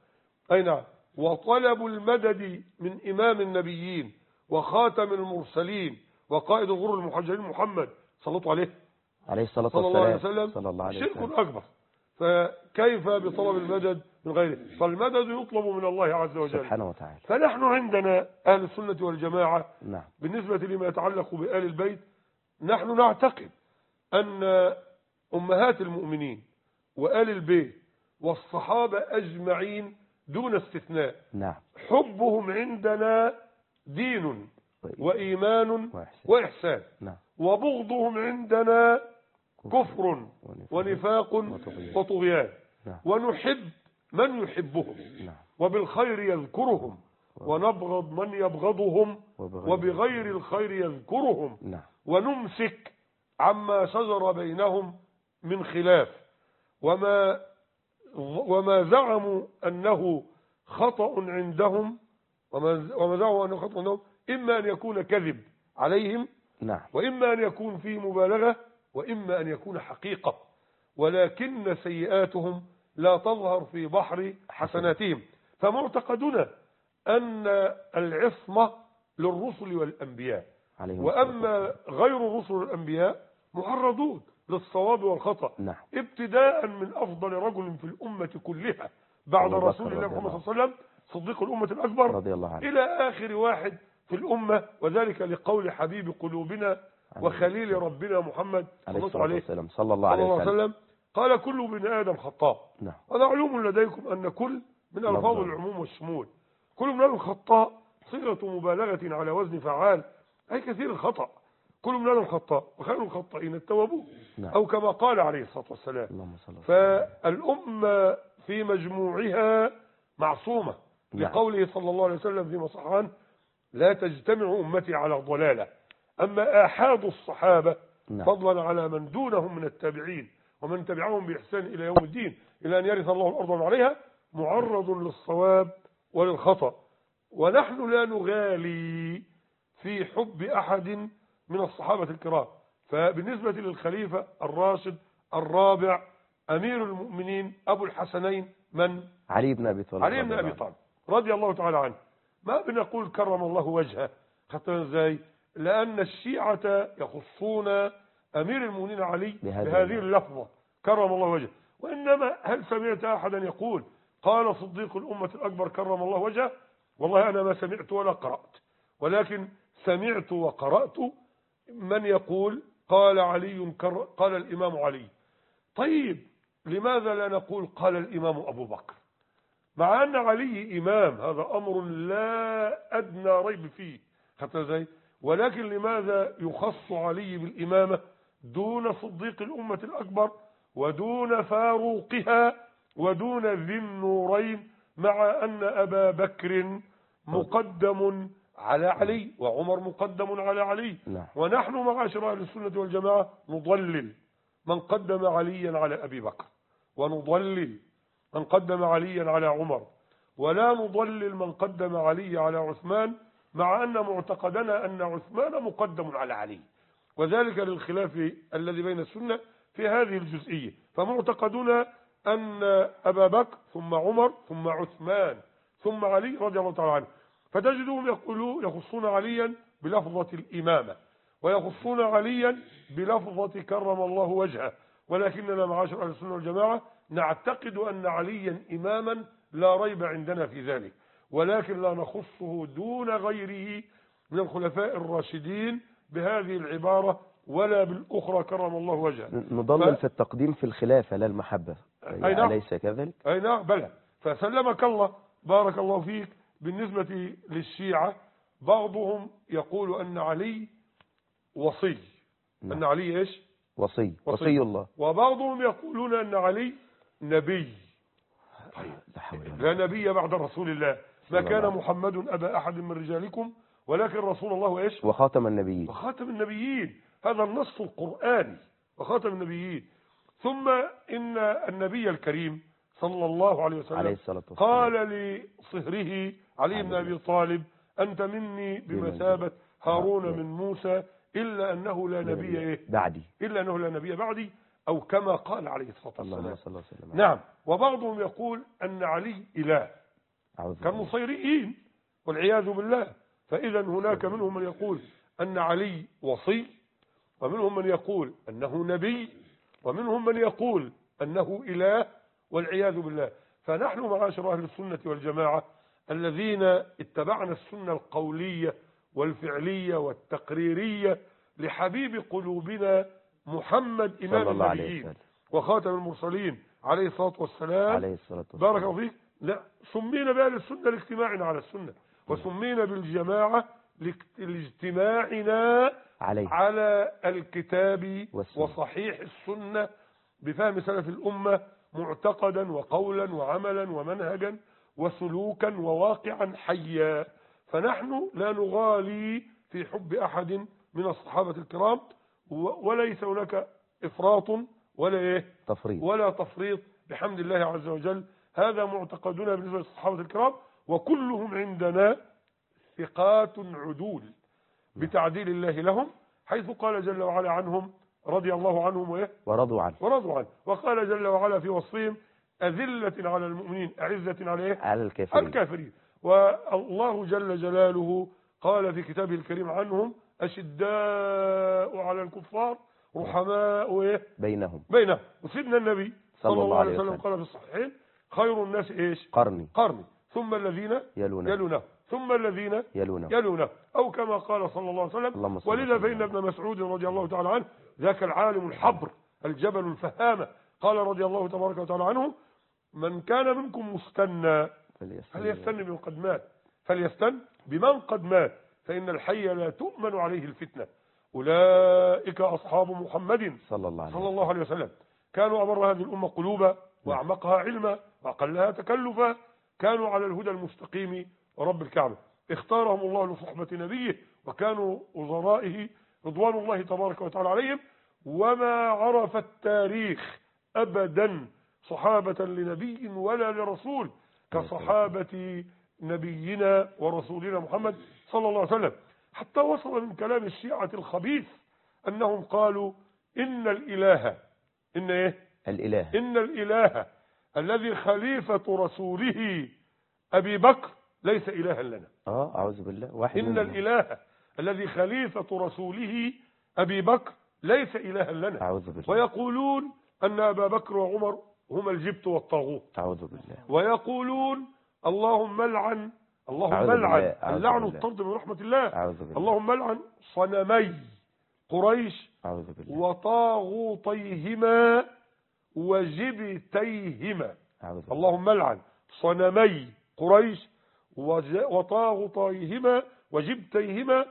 أي نعم. وطلب المدد من إمام النبيين وخاتم المرسلين وقائد الغر المحجلين محمد صلى الله عليه
عليه الصلاة
صلى الله عليه
والسلام
وسلم
صلى الله عليه
شرك
وسلم.
أكبر. فكيف بطلب المدد من غيره؟ فالمدد يطلب من الله عز وجل
سبحانه وتعالى.
فنحن عندنا أهل السنة والجماعة
نعم.
بالنسبة لما يتعلق بآل البيت نحن نعتقد أن أمهات المؤمنين وآل البيت والصحابة أجمعين دون استثناء
نعم.
حبهم عندنا دين وإيمان
وإحسان.
وإحسان.
نعم.
وبغضهم عندنا كفر
ونفاق
ونفاق
وطغيان.
وطغيان.
نعم.
ونحب من يحبهم
نعم.
وبالخير يذكرهم ونبغض من يبغضهم
وبغير
وبغير الخير يذكرهم.
نعم.
ونمسك عما شجر بينهم من خلاف وما وما زعموا أنه خطأ عندهم وما وما زعموا أنه خطأ عندهم إما أن يكون كذب عليهم
نعم.
وإما أن يكون فيه مبالغة وإما أن يكون حقيقة ولكن سيئاتهم لا تظهر في بحر حسناتهم. فمعتقدنا أن العصمة للرسل والأنبياء وأما غير الرسل والأنبياء معرضون للصواب والخطأ.
نعم.
ابتداء من أفضل رجل في الأمة كلها بعد رسول الله محمد صلى الله عليه وسلم صديق الأمة الأكبر
رضي الله عنه
إلى آخر واحد في الأمة وذلك لقول حبيب قلوبنا وخليل ربنا محمد
عليه الصلاة والسلام صلى الله عليه وسلم
قال كل بني آدم خطاء.
نعم.
ومعلوم لديكم أن كل من ألفاظ العموم والشمول كل بني آدم خطاء صيغة مبالغة على وزن فعال أي كثير الخطأ. كل بني آدم خطاء وخير الخطائين التوابون. نعم. أو كما قال عليه الصلاة والسلام. فالأمة في مجموعها معصومة. نعم. لقوله صلى الله عليه وسلم فيما صح عنه لا تجتمع أمتي على ضلالة. أما آحاد الصحابة نعم. فضلا على من دونهم من التابعين ومن تبعهم بإحسان إلى يوم الدين إلى أن يرث الله الأرض عليها معرض للصواب وللخطأ. ونحن لا نغالي في حب أحد من الصحابة الكرام. فبالنسبة للخليفة الراشد الرابع أمير المؤمنين أبو الحسنين من؟
علي بن أبي طالب
علي بن أبي طالب رضي الله تعالى عنه. ما بنقول كرم الله وجهه حتى ازاي؟ لأن الشيعة يخصون أمير المؤمنين علي بهذه اللفظة كرم الله وجهه. وإنما هل سمعت أحدا يقول قال صديق الأمة الأكبر كرم الله وجهه؟ والله أنا ما سمعت ولا قرأت ولكن سمعت وقرأت من يقول قال علي كر... قال الإمام علي. طيب لماذا لا نقول قال الإمام أبو بكر مع أن علي إمام؟ هذا أمر لا أدنى ريب فيه حتى زي. ولكن لماذا يخص علي بالإمامة دون صديق الأمة الأكبر ودون فاروقها ودون ذي النورين مع أن أبا بكر مقدم على علي وعمر مقدم على علي. ونحن معاشر أهل السنة والجماعة نضلل من قدم عليا على أبي بكر ونضلل من قدم عليا على عمر ولا نضلل من قدم علي على عثمان مع أن معتقدنا أن عثمان مقدم على علي وذلك للخلاف الذي بين السنة في هذه الجزئية. فمعتقدنا أن أبا بكر ثم عمر ثم عثمان ثم علي رضي الله تعالى عنه. فتجدهم يقولون يخصون عليا بلفظة الإمامة ويخصون عليا بلفظة كرم الله وجهه. ولكننا معاشر أهل السنة والجماعة نعتقد أن عليا إماما لا ريب عندنا في ذلك ولكن لا نخصه دون غيره من الخلفاء الراشدين بهذه العبارة ولا بالأخرى كرم الله وجهه.
نضلل ف... في التقديم في الخلافة لا المحبة.
أي نعم.
أليس كذلك؟
أي نعم بلى. فسلمك الله بارك الله فيك. بالنسبة للشيعة بعضهم يقول أن علي وصي. نعم. أن علي إيش؟
وصي. وصي وصي الله.
وبعضهم يقولون أن علي نبي. طيب لا نبي بعد رسول الله. ما كان محمد أبا أحد من رجالكم ولكن رسول الله إيش؟
وخاتم النبيين.
وخاتم النبيين هذا النص القرآني وخاتم النبيين. ثم إن النبي الكريم صلى الله عليه وسلم عليه قال لصهره علي بن أبي طالب أنت مني بمثابة هارون من موسى إلا أنه لا نبي إيه؟
بعدي
إلا أنه لا نبي بعدي أو كما قال عليه الصلاة والسلام. نعم. وبعضهم يقول أن علي إله كالنصيريين والعياذ بالله. فإذا هناك منهم من يقول أن علي وصي، ومنهم من يقول أنه نبي، ومنهم من يقول أنه إله والعياذ بالله. فنحن معاشر أهل السنة والجماعة الذين اتبعنا السنة القولية والفعلية والتقريرية لحبيب قلوبنا محمد إمام النبيين وخاتم المرسلين عليه الصلاة والسلام، عليه الصلاة والسلام. بارك الله فيك. لا سمينا بأهل السنة لاجتماعنا على السنة، وسمينا بالجماعة لاجتماعنا عليه. على الكتاب والسنة. وصحيح السنة بفهم سلف الأمة معتقدا وقولا وعملا ومنهجا وسلوكا وواقعا حيا. فنحن لا نغالي في حب أحد من الصحابة الكرام، وليس هناك إفراط ولا إيه تفريط ولا تفريط بحمد الله عز وجل. هذا معتقدنا بالنسبة للصحابة الكرام، وكلهم عندنا ثقات عدول بتعديل الله لهم، حيث قال جل وعلا عنهم رضي الله عنهم وإيه ورضوا عنه ورضوا عنه وقال جل وعلا في وصفهم أذلة على المؤمنين أعزة على إيه على الكافرين, الكافرين. والله جل جلاله قال في كتابه الكريم عنهم أشداء على الكفار رحماء إيه بينهم بينهم وسيدنا النبي صلى الله عليه وسلم قال في الصحيحين خير الناس إيش قرني قرني ثم الذين يلونه, يلونه ثم الذين يلونه, يلونه أو كما قال صلى الله عليه وسلم. ولذا فإن ابن مسعود رضي الله تعالى عنه ذاك العالم الحبر الجبل الفهامة قال رضي الله تبارك وتعالى عنه من كان منكم مستنى فليستن بمن قد مات فليستن بمن قد مات فإن الحي لا تؤمن عليه الفتنة. أولئك أصحاب محمد صلى الله عليه, صلى الله عليه وسلم كانوا أبر هذه الأمة قلوبا وأعمقها علما وأقلها تكلفا، كانوا على الهدى المستقيم ورب الكعبة. اختارهم الله لصحبة نبيه وكانوا وزرائه رضوان الله تبارك وتعالى عليهم. وما عرف التاريخ أبدا صحابة لنبي ولا لرسول كصحابة نبينا ورسولنا محمد صلى الله عليه وسلم، حتى وصل من كلام الشيعة الخبيث أنهم قالوا إن الإله إن إيه الإله إن الإله الذي خليفة رسوله أبي بكر ليس إلها لنا. اه أعوذ بالله. واحد إن الإله الذي خليفة رسوله أبي بكر ليس إلها لنا. أعوذ بالله. ويقولون أن أبا بكر وعمر هما الجبت والطاغوت. أعوذ بالله. ويقولون اللهم لعن اللهم لعن اللعن الطرد من رحمة الله. أعوذ بالله. اللهم لعن صنمي قريش. أعوذ بالله. وطاغوتيهما وجبتيهما. أعوذ بالله. اللهم لعن صنمي قريش وطاغوتيهما وجبتيهما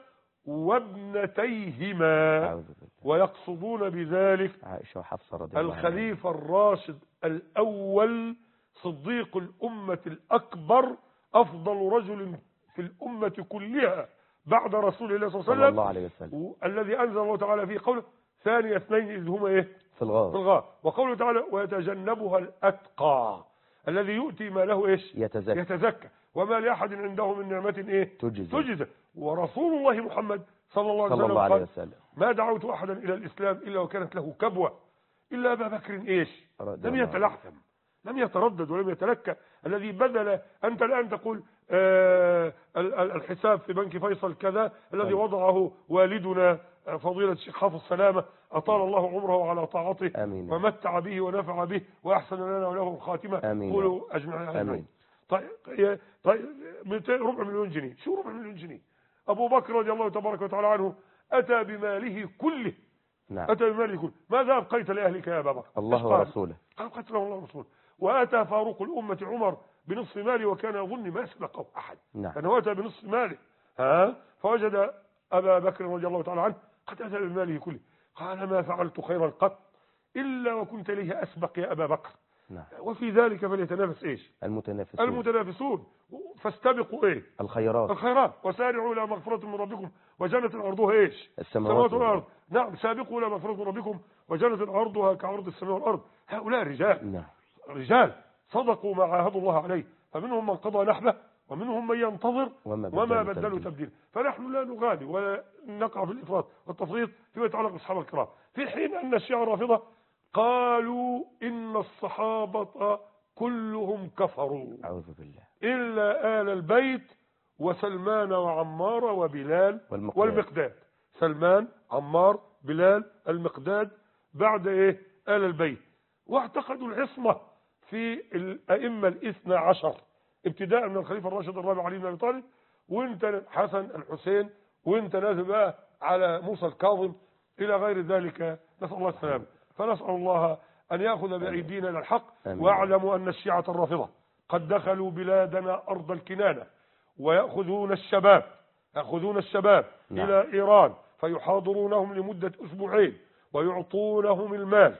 وابنتيهما. أعوذ بالله. ويقصدون بذلك عائشة وحفصة رضي الله عنها الخليفة الراشد الأول صديق الأمة الأكبر أفضل رجل في الأمة كلها بعد رسول الله صلى الله عليه وسلم، الذي أنزل الله تعالى فيه قوله ثاني اثنين إذ هما إيه في الغار, في الغار. وقوله تعالى ويتجنبها الأتقى الذي يؤتي ما له إيش يتزكى, يتزكى. وما لأحد عنده من نعمة إيه تجزى, تجزى. ورسول الله محمد صلى الله عليه وسلم, الله عليه وسلم ما دعوت أحدا إلى الإسلام إلا وكانت له كبوة إلا أبا بكر إيش لم يتلعثم لم يتردد ولم يتلكى، الذي بذل. أنت الآن تقول آه الحساب في بنك فيصل كذا الذي وضعه والدنا فضيلة الشيخ حافظ سلامة أطال الله عمره على طاعته آمين. ومتع به ونفع به وأحسن لنا وله الخاتمة. قولوا أجمعين آمين. طيب طيب ربع مليون جنيه. شو ربع مليون جنيه؟ أبو بكر رضي الله تبارك وتعالى عنه أتى بماله كله. نعم. أتى بماله كله. ماذا أبقيت لأهلك يا أبا بكر؟ الله ورسوله. قال قتله الله ورسوله. وأتى فاروق الأمة عمر بنصف ماله وكان يظن ما سبقه أحد. نعم. فأنه أتى بنصف ماله ها فوجد أبا بكر رضي الله تعالى عنه قد أتى بماله كله. قال ما فعلت خيرا قط إلا وكنت ليه أسبق يا أبا بكر. نعم. وفي ذلك فليتنافس إيش المتنافسون المتنافسون فاستبقوا إيه الخيرات الخيرات وسارعوا إلى مغفرة من ربكم وجنة عرضها إيش السماوات والأرض. نعم سابقوا إلى مغفرة من ربكم وجنة عرضها كعرض السماء والأرض. هؤلاء رجال. نعم. رجال صدقوا ما عاهدوا الله عليه، فمنهم من قضى نحبه ومنهم من ينتظر وما بدلوا, وما بدلوا تبديل. فنحن لا نغالي ولا نقع في الإفراط والتفريط فيما يتعلق بالصحابة الكرام، في حين أن الشيعة الرافضة قالوا إن الصحابة كلهم كفروا
أعوذ بالله.
إلا آل البيت وسلمان وعمار وبلال
والمقداد.
والمقداد. سلمان، عمار، بلال، المقداد، بعد إيه؟ آل البيت. واعتقدوا العصمة في الأئمة الاثنى عشر ابتداء من الخليفة الراشد الرابع علي بن أبي طالب، وانت حسن الحسين، وانت نازل بقى على موسى الكاظم إلى غير ذلك. نسأل الله السلامة. فنسأل الله أن يأخذ بأيدينا إلى الحق. واعلموا أن الشيعة الرافضة قد دخلوا بلادنا أرض الكنانة، ويأخذون الشباب يأخذون الشباب
نعم.
إلى إيران، فيحاضرونهم لمدة أسبوعين ويعطونهم المال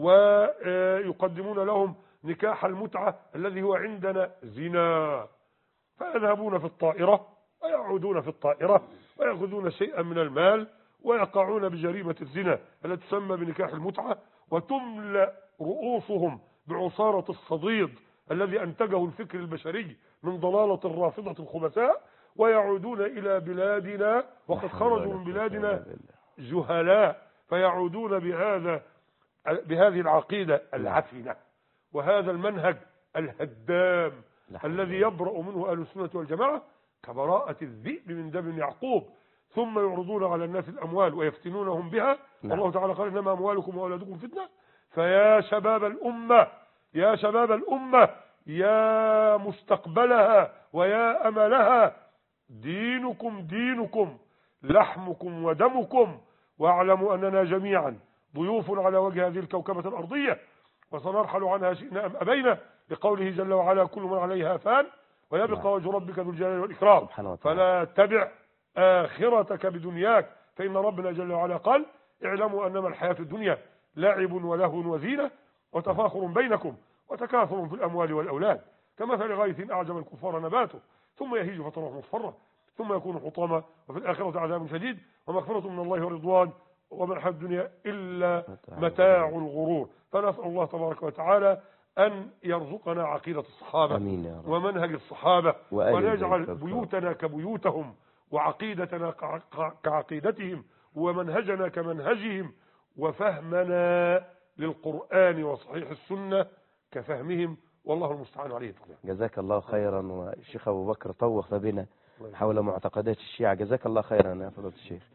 ويقدمون لهم نكاح المتعة الذي هو عندنا زنا، فيذهبون في الطائرة ويعودون في الطائرة ويأخذون شيئا من المال ويقعون بجريمة الزنا التي تسمى بنكاح المتعة، وتملأ رؤوسهم بعصارة الصديد الذي أنتجه الفكر البشري من ضلالة الرافضة الخبثاء، ويعودون إلى بلادنا وقد خرجوا من بلادنا جهلاء، فيعودون بهذا بهذه العقيدة العفنة وهذا المنهج الهدام الذي يبرأ منه أهل السنة والجماعة كبراءة الذئب من دم يعقوب، ثم يعرضون على الناس الأموال ويفتنونهم بها. الله تعالى قال إنما أموالكم وأولادكم فتنة. فيا شباب الأمة يا شباب الأمة يا مستقبلها ويا أملها، دينكم دينكم لحمكم ودمكم، واعلموا أننا جميعا ضيوف على وجه هذه الكوكبة الأرضية وسنرحل عنها شئنا أم أبينا، لقوله جل وعلا كل من عليها فان ويبقى وجه ربك ذو الجلال والإكرام. فلا تبع آخرتك بدنياك، فإن ربنا جل وعلا قال اعلموا أنما الحياة الدنيا لعب ولهو وزينة وتفاخر بينكم وتكاثر في الأموال والأولاد كمثل غيث أعجب الكفار نباته ثم يهيج فتراه مصفرا ثم يكون حطاما وفي الآخرة عذاب شديد ومغفرة من الله ورضوان وما الحياة الدنيا إلا متاع الغرور. فنسأل الله تبارك وتعالى أن يرزقنا عقيدة الصحابة ومنهج الصحابة، ونجعل بيوتنا كبيوتهم وعقيدتنا كعقيدتهم ومنهجنا كمنهجهم وفهمنا للقرآن وصحيح السنة كفهمهم، والله المستعان عليه.
جزاك الله خيرا. والشيخ أبو بكر طوف بنا حول معتقدات الشيعة، جزاك الله خيرا يا فضيلة الشيخ.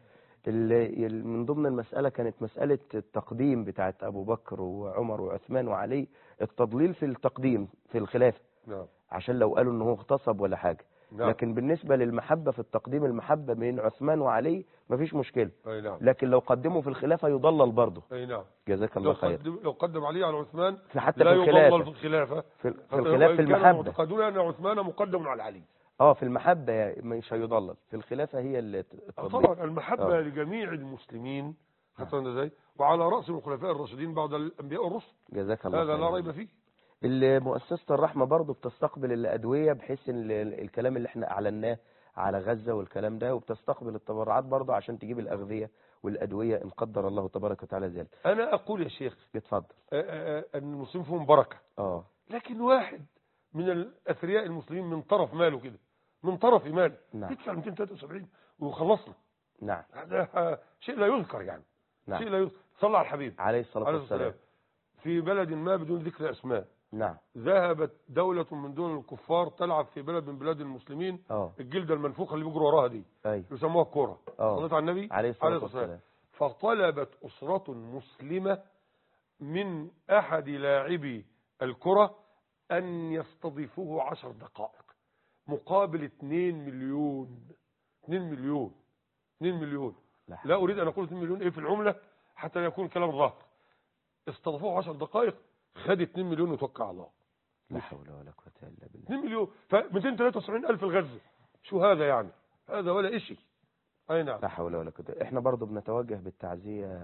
من ضمن المسألة كانت مسألة التقديم بتاعت أبو بكر وعمر وعثمان وعلي، التضليل في التقديم في الخلافة
نعم.
عشان لو قالوا أنه اغتصب ولا حاجة. نعم. لكن بالنسبة للمحبة في التقديم، المحبة بين عثمان وعلي مفيش مشكلة.
أي نعم.
لكن لو قدموا في الخلافة يضلل برضه.
أي نعم.
جزاك الله خير.
لو قدم علي على عثمان
في حتى
لا
في الخلافة
يضلل في الخلافة
في, في الخلافة في المحبة
معتقدون أن عثمان مقدم على علي.
اه في المحبة مش هيضلل، في الخلافة هي اللي
طبعا المحبة أوه. لجميع المسلمين حتى ازاي، وعلى رأس الخلفاء الراشدين بعد الأنبياء والرسل.
جزاك الله
هذا لا ريب فيه.
مؤسسة الرحمة برضو بتستقبل الأدوية بحيث ان الكلام اللي احنا أعلناه على غزة والكلام ده، وبتستقبل التبرعات برضو عشان تجيب الأغذية والأدوية إن قدر الله تبارك وتعالى ذلك.
أنا أقول يا شيخ
اتفضل
أن المسلمين فيهم بركة،
اه
لكن واحد من الأثرياء المسلمين من طرف ماله كده، من طرف ماله
نعم.
يدفع مئتين وثلاثة وسبعين وخلصنا.
نعم.
هذا شيء لا يذكر يعني.
نعم.
شيء لا يذكر. صلى على الحبيب
عليه الصلاة والسلام.
في بلد ما بدون ذكر أسماء.
نعم.
ذهبت دولة من دول الكفار تلعب في بلد من بلاد المسلمين.
أوه.
الجلدة المنفوخة اللي بيجروا وراها دي
أي.
يسموها الكورة. صليت على النبي
عليه الصلاة والسلام.
فطلبت أسرة مسلمة من أحد لاعبي الكرة أن يستضيفوه عشر دقائق مقابل اثنين مليون. اثنين مليون اثنين مليون لا, لا أريد أن أقول اثنين مليون إيه في العملة حتى يكون كلام ظاهر. استضافوه عشر دقائق، خد اثنين مليون وتوكل على الله.
لا حول ولا قوة إلا بالله.
اثنين مليون ف مئتين وثلاثة وسبعين ألف الغزة، شو هذا يعني؟ هذا ولا إشي. أي نعم.
لا حول ولا قوة. إحنا برضو بنتوجه بالتعزية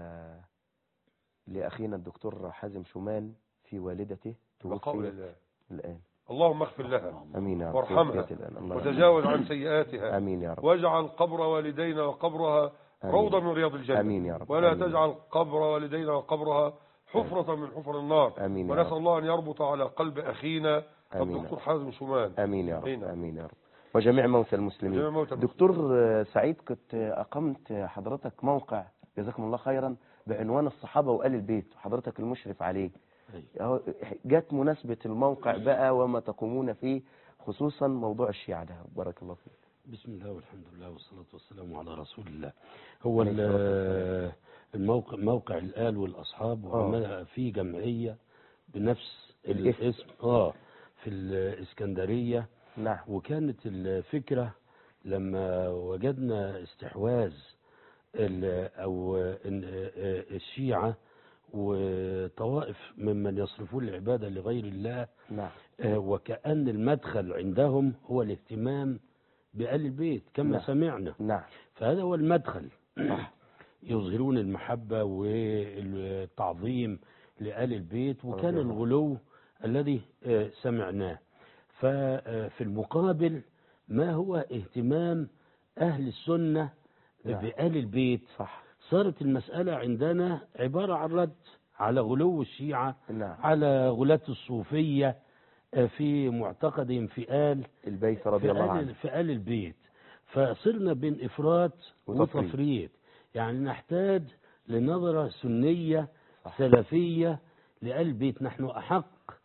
لأخينا الدكتور حازم شومان في والدته توفي الآن.
اللهم اغفر لها
امين يا رب
وارحمها وتجاوز عن سيئاتها.
امين يا رب.
واجعل قبر والدينا وقبرها روضة من رياض الجنة.
امين يا رب.
ولا
أمين.
تجعل قبر والدينا وقبرها حفرة من حفر النار.
امين.
ونسأل الله ان يربط على قلب اخينا الدكتور حازم شومان.
امين يا رب. امين يا رب. وجميع موتى المسلمين.
موتى
دكتور سعيد، كنت اقمت حضرتك موقع جزاكم الله خيرا بعنوان الصحابة وآل البيت، وحضرتك المشرف عليه. أهو جت مناسبة الموقع بقى وما تقومون فيه، خصوصا موضوع الشيعة ده. بارك الله فيك.
بسم الله والحمد لله والصلاة والسلام على رسول الله. هو
عليه الصلاة والسلام.
الموقع موقع الآل والأصحاب وعملها في جمعية بنفس
الاسم.
الاسم اه في الإسكندرية.
نعم.
وكانت الفكرة لما وجدنا استحواذ ال- أو إن الشيعة وطوائف ممن يصرفون العبادة لغير الله،
نعم.
آه، وكأن المدخل عندهم هو الاهتمام بآل البيت كما
نعم.
سمعنا.
نعم.
فهذا هو المدخل. يظهرون المحبة والتعظيم لآل البيت، وكان
رضي الله.
الغلو الذي آه، سمعناه. ففي المقابل ما هو اهتمام أهل السنة
نعم.
بآل البيت.
صح.
صارت المسألة عندنا عبارة عن رد على غلو الشيعة،
نعم.
على غلاة الصوفية آه، في معتقدهم في آل
البيت رضي
في
الله
آل
عنه.
في آل البيت. فصرنا بين إفراط
وتفريط.
وتفريط. يعني نحتاج لنظرة سنية
صح.
سلفية لآل البيت. نحن أحق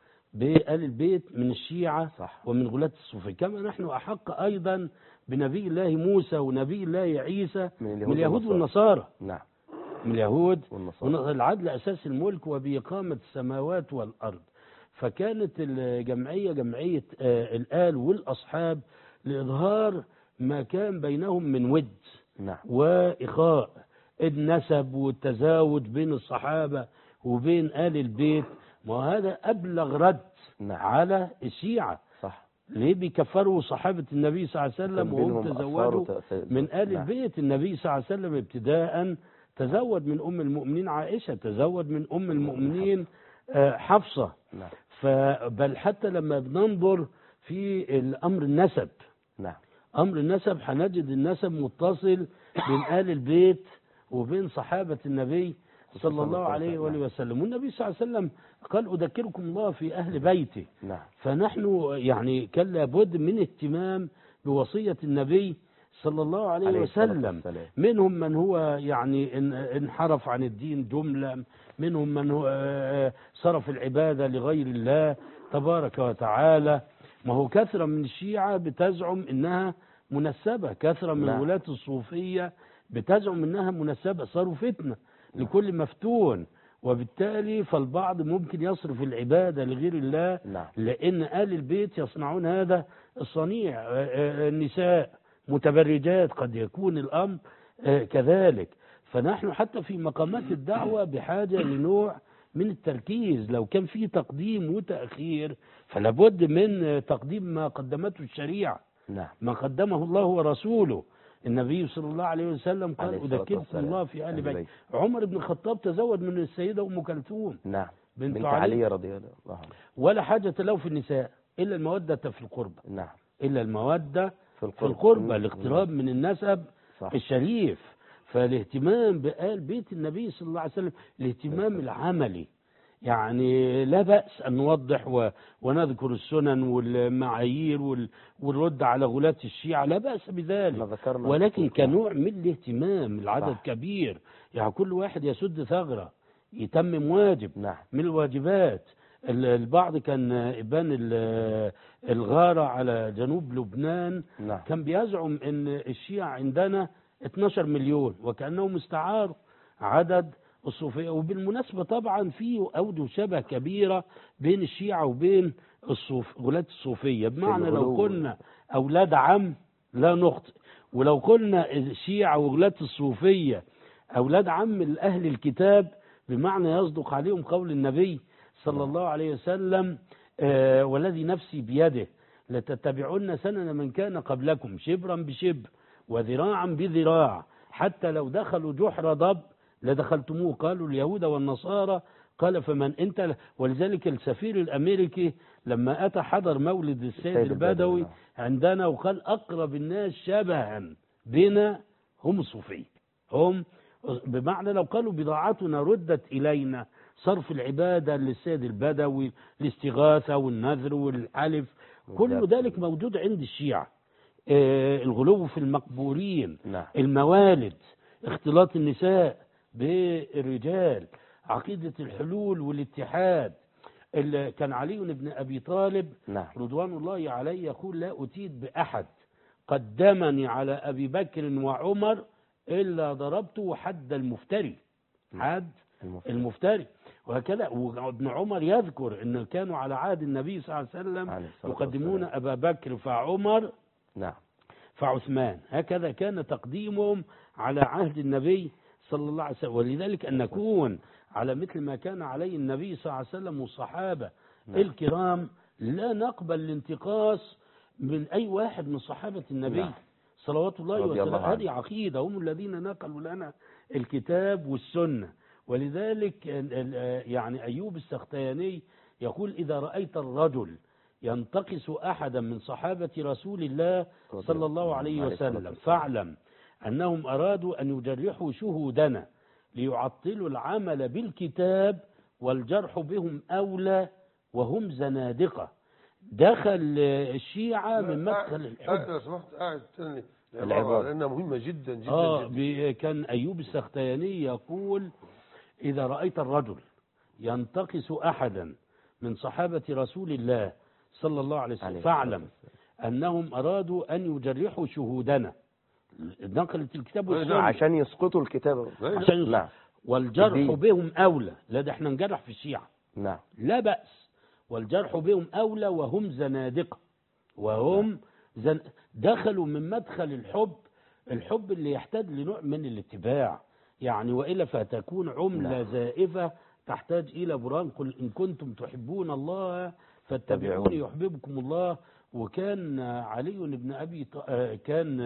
بآل البيت من الشيعة
صح.
ومن غلاة الصوفية، كما نحن أحق أيضا بنبي الله موسى ونبي الله عيسى
من اليهود
من اليهود
والنصارى.
والنصارى.
نعم.
من اليهود
والنصارى.
والنصارى. العدل أساس الملك وبإقامة السماوات والأرض. فكانت الجمعية جمعية آه، الآل والأصحاب لإظهار ما كان بينهم من ود
نعم.
وإخاء النسب والتزاوج بين الصحابة وبين آل البيت. ما هذا أبلغ رد
نعم.
على الشيعة.
صح.
ليه بيكفروا صحابة النبي صلى الله عليه وسلم وهم
بينهم
تزوجوا
أسرار وت-
من آل
نعم.
البيت. النبي صلى الله عليه وسلم ابتداء تزوج من أم المؤمنين عائشة، تزوج من أم المؤمنين آه، حفصة.
نعم.
فبل حتى لما بننظر في الأمر النسب،
نعم.
أمر النسب هنجد النسب متصل بين آل البيت وبين صحابة النبي صلى الله عليه وآله وسلم. والنبي صلى الله عليه وسلم قال أذكركم الله في أهل بيته.
نعم.
فنحن يعني كان لابد من اهتمام بوصية النبي صلى الله عليه,
عليه الصلاة
وسلم.
والسلام.
منهم من هو يعني ان- انحرف عن الدين جملة، منهم من هو آه، صرف العبادة لغير الله تبارك وتعالى. ما هو كثرة من الشيعة بتزعم انها منسبة، كثرة من
نعم.
ولاة الصوفية بتزعم انها منسبة. صاروا فتنة لكل مفتون، وبالتالي فالبعض ممكن يصرف العبادة لغير الله.
نعم.
لأن آل البيت يصنعون هذا الصنيع. آه، آه، النساء متبرجات، قد يكون الأمر آه، كذلك. فنحن حتى في مقامات الدعوة بحاجة لنوع من التركيز. لو كان في تقديم وتأخير فلابد من آه، تقديم ما قدمته الشريعة،
نعم.
ما قدمه الله ورسوله. النبي صلى الله عليه وسلم قال
عليه الصلاة
أذكركم
والسلام.
الله في آل
أهل
بيت.
بيت.
عمر بن الخطاب تزوج من السيدة أم كلثوم
نعم.
بنت,
بنت
علي،
علي رضي الله عنه.
ولا حاجة له في النساء إلا المودة في القربة،
نعم.
إلا المودة
في
في
القرب.
القربة، الاقتراب من النسب
صح.
الشريف. فالاهتمام بآل بيت النبي صلى الله عليه وسلم الاهتمام العملي. يعني لا بأس أن نوضح و... ونذكر السنن والمعايير وال... والرد على غلاة الشيعة، لا بأس بذلك،
ذكرنا
ولكن كنوع من الاهتمام. العدد
صح.
كبير، يعني كل واحد يسد ثغرة، يتمم واجب
نعم.
من الواجبات. ال- البعض كان إبان ال- الغارة على جنوب لبنان
نعم.
كان بيزعم ان الشيعة عندنا اتناشر مليون، وكأنهم استعاروا عدد الصوفية. وبالمناسبة طبعا في أوجه شبه كبيرة بين الشيعة وبين الصوف غلاة الصوفية. بمعنى لو
الغلو.
كنا أولاد عم لا نخطئ، ولو كنا الشيعة وغلاة الصوفية أولاد عم لأهل الكتاب بمعنى يصدق عليهم قول النبي صلى الله عليه وسلم آه والذي نفسي بيده لتتبعون سنن من كان قبلكم شبرا بشبر وذراعا بذراع حتى لو دخلوا جحر ضب لدخلتموه. قالوا اليهود والنصارى قال فمن انت. ولذلك السفير الامريكي لما اتى حضر مولد السيد البدوي عندنا وقال اقرب الناس شبها بنا هم الصوفيه. هم بمعنى لو قالوا بضاعتنا ردت الينا، صرف العباده للسيد البدوي، الاستغاثه والنذر والحلف، كل ذلك موجود عند الشيعة. آه الغلو في المقبورين،
نعم.
الموالد، اختلاط النساء بالرجال، عقيدة الحلول والاتحاد، اللي كان علي بن أبي طالب
نعم.
رضوان الله عليه يقول لا أتيت بأحد قدمني على أبي بكر وعمر إلا ضربته حد المفتري، حد
المفتري.
المفتري. وهكذا وابن عمر يذكر أن كانوا على عهد النبي صلى الله عليه وسلم يقدمون أبا بكر فعمر
نعم
فعثمان، هكذا كان تقديمهم على عهد النبي صلى الله عليه وسلم. ولذلك أن نكون على مثل ما كان عليه النبي صلى الله عليه وسلم والصحابة
نعم.
الكرام، لا نقبل الانتقاص من أي واحد من صحابة النبي
نعم.
صلوات الله
رضي الله
وسلامه.
عنه.
هذه عقيدة، هم الذين نقلوا لنا الكتاب والسنة. ولذلك يعني أيوب السختياني يقول إذا رأيت الرجل ينتقص أحدا من صحابة رسول الله صلى الله عليه وسلم فاعلم أنهم أرادوا أن يجرحوا شهودنا ليعطلوا العمل بالكتاب والجرح بهم أولى وهم زنادقة. دخل الشيعة من مدخل الحب.
لو سمحت قاعد تاني
العبارة
لأنها مهمة جدا جدا,
آه
جداً.
كان أيوب السختياني يقول إذا رأيت الرجل ينتقص أحدا من صحابة رسول الله صلى الله عليه وسلم فاعلم أنهم أرادوا أن يجرحوا شهودنا، نقلت الكتاب والسنة
عشان يسقطوا الكتاب.
عشان يسقطوا.
نعم.
والجرح
الدين.
بهم أولى، لا ده احنا نجرح في الشيعة
نعم
لا بأس، والجرح بهم أولى وهم زنادقة وهم زن... دخلوا من مدخل الحب، الحب اللي يحتاج لنوع من الاتباع يعني، وإلا فتكون عملة
نعم.
زائفة تحتاج إلى برهان. قل إن كنتم تحبون الله فاتبعوني يحببكم الله. وكان علي بن أبي ط... كان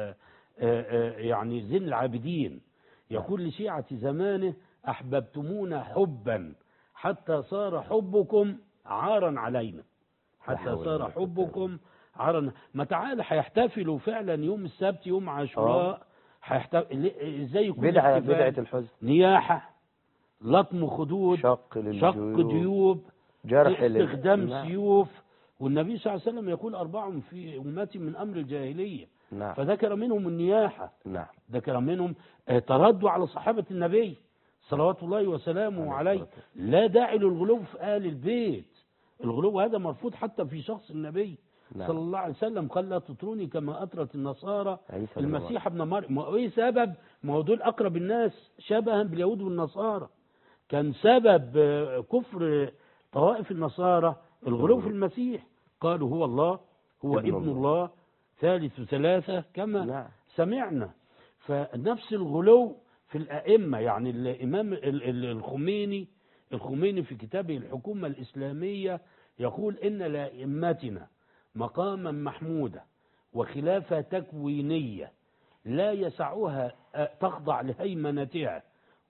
يعني زين العابدين يقول لشيعة زمانه أحببتمونا حبا حتى صار حبكم عارا علينا، حتى صار حبكم عارا. ما تعالى هيحتفلوا فعلا يوم السبت يوم عاشوراء، هيحتفل ازاي يكون
بدعة بدعة الحزن،
نياحة، لطم خدود،
شق
شق جيوب،
جرح
استخدام
نعم.
سيوف. والنبي صلى الله عليه وسلم يقول أربع في أمتي من أمر الجاهلية.
نعم.
فذكر منهم النياحة،
نعم.
ذكر منهم تردوا على صحابة النبي صلوات الله وسلامه عليه. لا داعي للغلو في آل البيت، الغلو هذا مرفوض حتى في شخص النبي
نعم.
صلى الله عليه وسلم. قال لا تطروني كما أطرت النصارى
عيسى
المسيح ابن مريم. ما ايه سبب؟ ما هو دول أقرب الناس شبها باليهود والنصارى. كان سبب كفر طوائف النصارى الغلو في المسيح، قالوا هو الله، هو ابن, ابن الله. الله ثالث ثلاثة كما
نعم.
سمعنا. فنفس الغلو في الأئمة يعني. الإمام الخميني الخميني في كتابه الحكومة الإسلامية يقول إن لأئمتنا مقاما محمودا وخلافة تكوينية لا يسعها تخضع لهيمنتها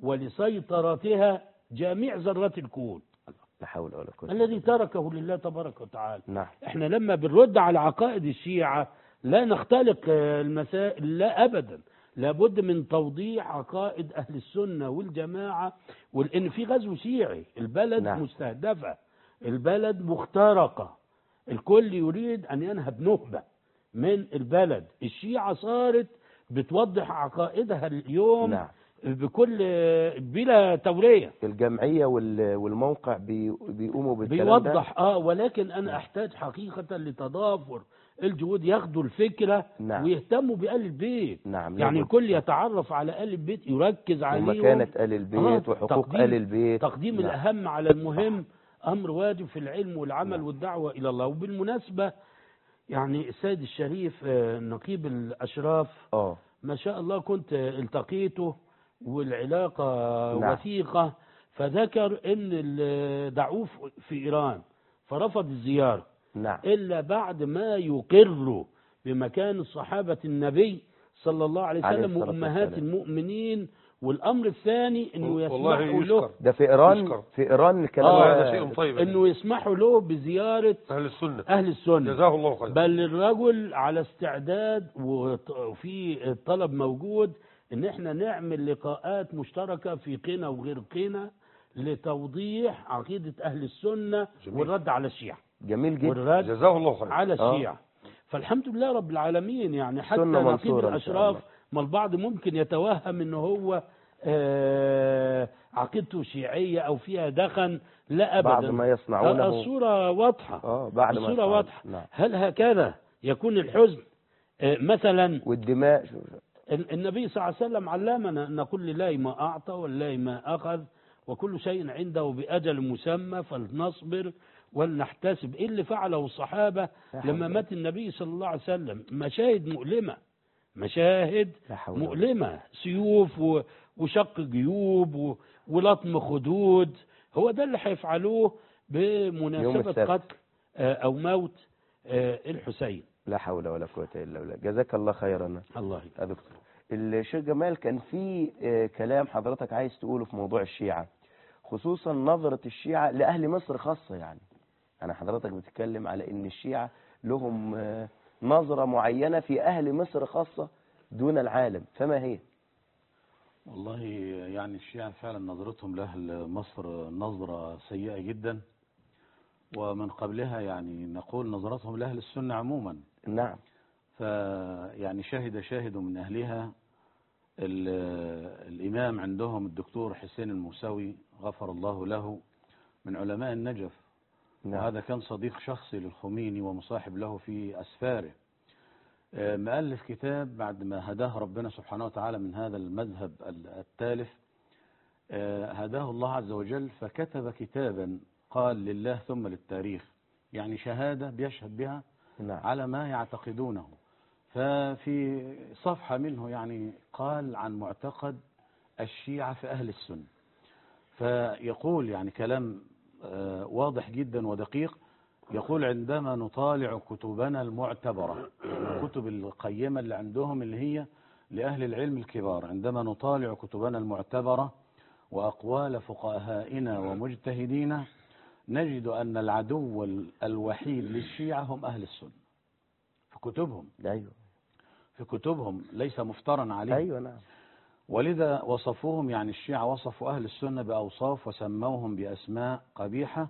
ولسيطرتها جميع ذرات الكون.
لا حول ولا قوة
الذي تركه لله تبارك وتعالى.
نعم.
احنا لما بنرد على عقائد الشيعة لا نختلق المسائل، لا أبدا، لابد من توضيح عقائد أهل السنة والجماعة. ولأن في غزو شيعي، البلد
نعم.
مستهدفة، البلد مخترقة، الكل يريد أن ينهب نخبة من البلد. الشيعة صارت بتوضح عقائدها اليوم
نعم.
بكل بلا تورية.
الجمعية والموقع بيقوموا بالكلام
بيوضح
ده.
اه ولكن أنا أحتاج حقيقة لتضافر الجهود، ياخدوا الفكرة
نعم.
ويهتموا بآل البيت.
نعم.
يعني
لابد.
الكل يتعرف على آل البيت، يركز عليهم
ومكانة آل البيت
آه
وحقوق آل البيت.
تقديم
نعم.
الأهم على المهم أمر واجب في العلم والعمل
نعم.
والدعوة إلى الله. وبالمناسبة يعني السيد الشريف نقيب الأشراف
اه
ما شاء الله كنت التقيته والعلاقة
نعم.
وثيقة، فذكر ان دعوه في ايران فرفض الزيارة.
نعم.
الا بعد ما يقر بمكان صحابة النبي صلى الله عليه وسلم وامهات المؤمنين. والامر الثاني انه يسمحوا له،
ده في ايران
يشكر.
في ايران الكلام
آه
هذا شيء طيب،
انه يسمحوا له بزيارة
اهل السنة
اهل السنة.
جزاه الله خير.
بل الرجل على استعداد وفي الطلب موجود ان احنا نعمل لقاءات مشتركة في قنا وغير قنا لتوضيح عقيدة اهل السنة
جميل.
والرد على الشيعة.
جميل جدا.
والرد
جزاه الله خير
على
آه.
الشيعة. فالحمد لله رب العالمين. يعني حتى
سنة
نقيب
منصورة إن شاء
الاشراف
الله.
ما البعض ممكن يتوهم ان هو آه عقيدته شيعية أو فيها دخن، لا أبدا.
بعد ما يصنعونه.
الصورة واضحة.
آه بعد ما
الصورة واضحة.
نعم.
هل هكذا يكون الحزن؟ آه مثلا
والدماء.
النبي صلى الله عليه وسلم علمنا أن كل لله ما أعطى ولله ما أخذ وكل شيء عنده بأجل مسمى فلنصبر ولنحتسب. إيه اللي فعله الصحابة لما مات النبي صلى الله عليه وسلم؟ مشاهد مؤلمة، مشاهد مؤلمة، سيوف وشق جيوب ولطم خدود. هو ده اللي هيفعلوه بمناسبة قتل أو موت الحسين.
لا حول ولا قوة إلا بالله. جزاك الله خيرا.
الله
يا دكتور. الشيخ جمال، كان في كلام حضرتك عايز تقوله في موضوع الشيعة، خصوصا نظرة الشيعة لأهل مصر خاصة. يعني أنا حضرتك بتتكلم على إن الشيعة لهم نظرة معينة في أهل مصر خاصة دون العالم، فما هي؟
والله يعني الشيعة فعلا نظرتهم لأهل مصر نظرة سيئة جدا، ومن قبلها يعني نقول نظرتهم لأهل السنة عموما.
نعم.
فيعني شهد شاهد من أهلها. الإمام عندهم الدكتور حسين الموسوي غفر الله له من علماء النجف. نعم. وهذا كان صديق شخصي للخميني ومصاحب له في أسفاره. مؤلف كتاب بعد ما هداه ربنا سبحانه وتعالى من هذا المذهب التالف، هداه الله عز وجل فكتب كتابا قال لله ثم للتاريخ، يعني شهادة بيشهد بها. نعم. على ما يعتقدونه. ففي صفحة منه يعني قال عن معتقد الشيعة في أهل السنة، فيقول يعني كلام واضح جدا ودقيق. يقول عندما نطالع كتبنا المعتبرة، الكتب القيمة اللي عندهم اللي هي لأهل العلم الكبار، عندما نطالع كتبنا المعتبرة وأقوال فقهائنا ومجتهدين نجد أن العدو الوحيد للشيعة هم أهل السنة في كتبهم.
أيوة.
في كتبهم ليس مفترا عليهم.
أيوة نعم.
ولذا وصفوهم يعني الشيعة وصفوا أهل السنة بأوصاف وسموهم بأسماء قبيحة.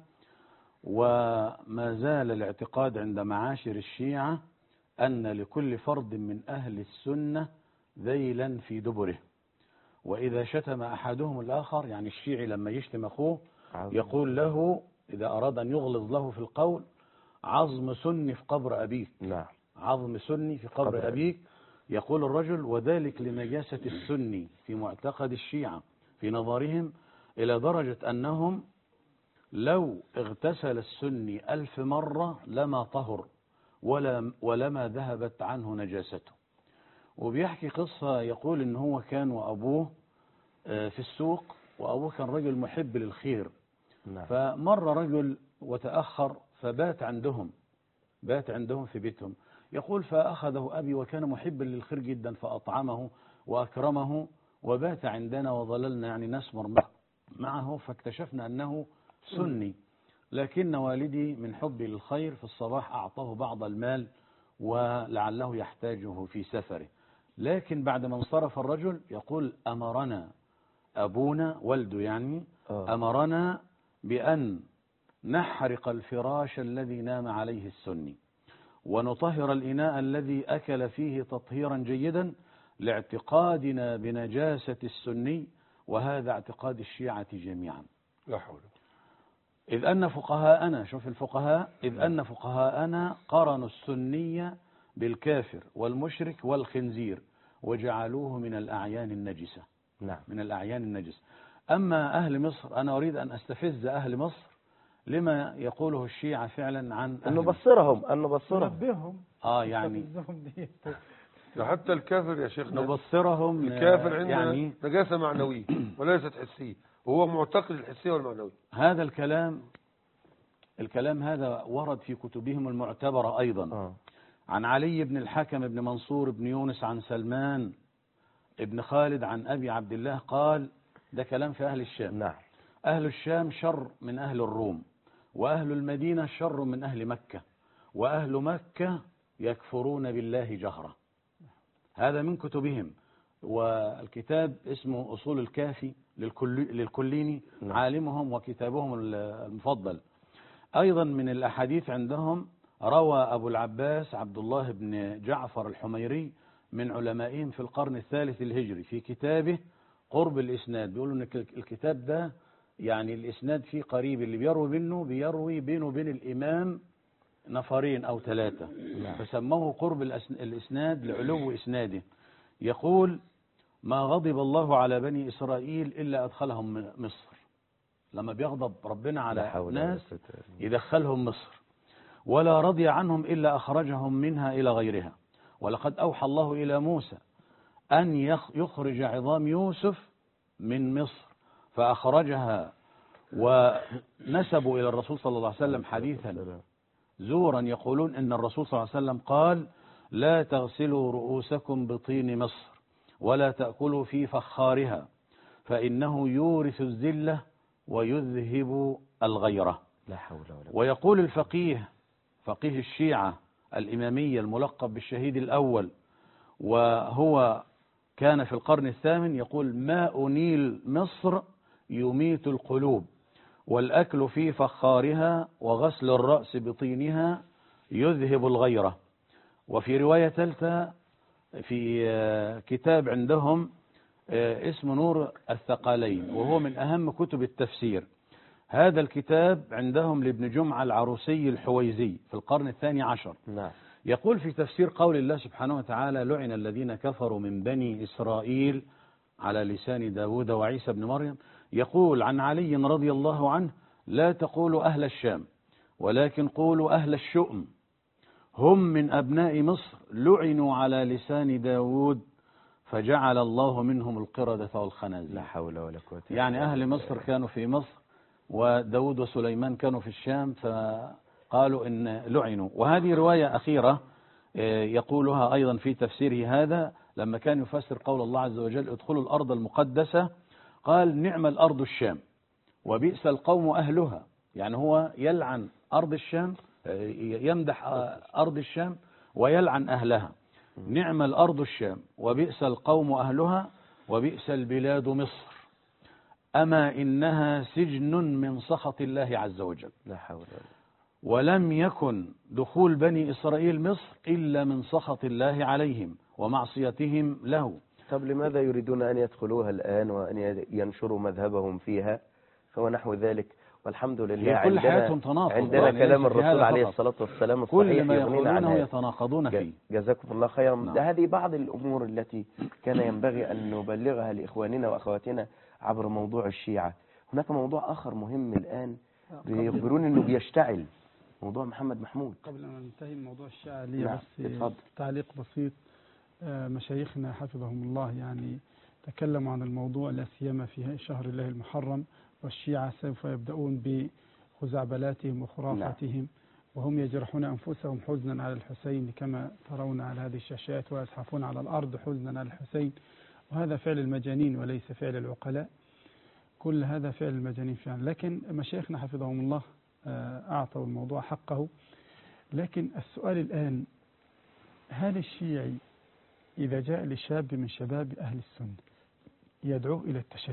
وما زال الاعتقاد عند معاشر الشيعة أن لكل فرد من أهل السنة ذيلا في دبره، وإذا شتم أحدهم الآخر يعني الشيعي لما يشتم أخوه يقول له إذا أراد أن يغلظ له في القول عظم سني في قبر أبيك.
نعم.
عظم سني في قبر, قبر أبيك. يقول الرجل وذلك لنجاسة السني في معتقد الشيعة في نظرهم، إلى درجة أنهم لو اغتسل السني ألف مرة لما طهر ولا ولما ذهبت عنه نجاسته. وبيحكي قصة يقول إن هو كان وأبوه في السوق، وأبوه كان رجل محب للخير. نعم. فمر رجل وتأخر فبات عندهم بات عندهم في بيتهم. يقول فأخذه أبي وكان محبا للخير جدا فأطعمه وأكرمه وبات عندنا وظللنا يعني نسمر معه، فاكتشفنا أنه سني، لكن والدي من حبي للخير في الصباح أعطاه بعض المال ولعله يحتاجه في سفره. لكن بعد ما انصرف الرجل يقول أمرنا أبونا والده يعني آه. أمرنا بأن نحرق الفراش الذي نام عليه السني ونطهر الإناء الذي أكل فيه تطهيرا جيدا لاعتقادنا بنجاسة السني، وهذا اعتقاد الشيعة جميعا.
لا حول.
إذ أن فقهاءنا شوف الفقهاء إذ أن فقهاءنا قرنوا السني بالكافر والمشرك والخنزير وجعلوه من الأعيان النجسة.
نعم.
من الأعيان النجسة. أما أهل مصر أنا أريد أن أستفز أهل مصر لما يقوله الشيعة فعلا عن
أن نبصرهم أن نبصرهم
ننبههم.
آه يعني
حتى الكافر يا شيخنا
نبصرهم.
الكافر عندنا
يعني
نجاسة معنوية وليست حسية، وهو معتقد الحسية والمعنوية.
هذا الكلام الكلام هذا ورد في كتبهم المعتبرة أيضا. آه. عن علي بن الحكم بن منصور بن يونس عن سلمان ابن خالد عن أبي عبد الله قال، ده كلام في أهل الشام.
نعم.
أهل الشام شر من أهل الروم، وأهل المدينة شر من أهل مكة، وأهل مكة يكفرون بالله جهرا. هذا من كتبهم. والكتاب اسمه أصول الكافي للكليني. نعم. عالمهم وكتابهم المفضل. أيضا من الأحاديث عندهم روى أبو العباس عبد الله بن جعفر الحميري من علمائهم في القرن الثالث الهجري في كتابه قرب الإسناد، بيقولوا إن الكتاب ده يعني الإسناد فيه قريب، اللي بيروي منه بيروي بينه وبين الإمام نفرين أو ثلاثة، فسموه قرب الإسناد لعلو إسناده. يقول: ما غضب الله على بني إسرائيل إلا أدخلهم مصر. لما بيغضب ربنا على ناس يدخلهم مصر. ولا رضي عنهم إلا أخرجهم منها إلى غيرها. ولقد أوحى الله إلى موسى أن يخرج عظام يوسف من مصر فأخرجها، ونسبوا إلى الرسول صلى الله عليه وسلم حديثا زورا يقولون إن الرسول صلى الله عليه وسلم قال: لا تغسلوا رؤوسكم بطين مصر ولا تأكلوا في فخارها فإنه يورث الذلة ويذهب الغيرة.
لا حول ولا قوة.
ويقول الفقيه فقيه الشيعة الإمامية الملقب بالشهيد الأول، وهو كان في القرن الثامن، يقول: ماء نيل مصر يميت القلوب، والأكل في فخارها وغسل الرأس بطينها يذهب الغيرة. وفي رواية ثالثة في كتاب عندهم اسمه نور الثقالين، وهو من أهم كتب التفسير. هذا الكتاب عندهم لابن جمعة العروسي الحويزي في القرن الثاني عشر.
نعم.
يقول في تفسير قول الله سبحانه وتعالى: لعن الذين كفروا من بني إسرائيل على لسان داود وعيسى بن مريم. يقول عن علي رضي الله عنه: لا تقولوا أهل الشام ولكن قولوا أهل الشؤم، هم من أبناء مصر لعنوا على لسان داود فجعل الله منهم القردة والخنازير.
لا حول ولا قوة.
يعني أهل مصر كانوا في مصر وداود وسليمان كانوا في الشام، فقالوا إن لعنوا. وهذه رواية أخيرة يقولها أيضا في تفسيره هذا، لما كان يفسر قول الله عز وجل: ادخلوا الأرض المقدسة، قال: نعم الأرض الشام وبئس القوم أهلها. يعني هو يلعن أرض الشام، يمدح أرض الشام ويلعن أهلها. نعم الأرض الشام وبئس القوم أهلها وبئس البلاد مصر، أما إنها سجن من سخط الله عز وجل.
لا حول ولا قوة.
ولم يكن دخول بني إسرائيل مصر إلا من سخط الله عليهم ومعصيتهم له.
طب لماذا يريدون أن يدخلوها الآن وأن ينشروا مذهبهم فيها؟ فهو نحو ذلك. والحمد لله
كل
عندنا,
حياتهم تناقض.
عندنا
يعني
كلام الرسول عليه
فقط.
الصلاة والسلام
كل
الصحيح
ما
يغنينا
يقولونه
عنها.
يتناقضون فيه.
جزاكم الله خيرا.
نعم.
ده هذه بعض الأمور التي كان ينبغي أن نبلغها لإخواننا وأخواتنا عبر موضوع الشيعة. هناك موضوع آخر مهم الآن بيخبرون أنه بيشتعل، موضوع محمد محمود.
قبل أن ننتهي من موضوع الشيعة لي
نعم.
بس
اتفضل.
تعليق بسيط. مشايخنا حفظهم الله يعني تكلموا عن الموضوع لا سيما في شهر الله المحرم، والشيعة سوف يبدأون بخزعبلاتهم وخرافاتهم. نعم. وهم يجرحون أنفسهم حزنا على الحسين كما ترون على هذه الشاشات، ويزحفون على الأرض حزنا على الحسين، وهذا فعل المجانين وليس فعل العقلاء. كل هذا فعل المجانين فعلا. لكن مشايخنا حفظهم الله أعطوا الموضوع حقه. لكن السؤال الآن: هل الشيعي إذا جاء لشاب من شباب أهل السنة يدعوه إلى التشيع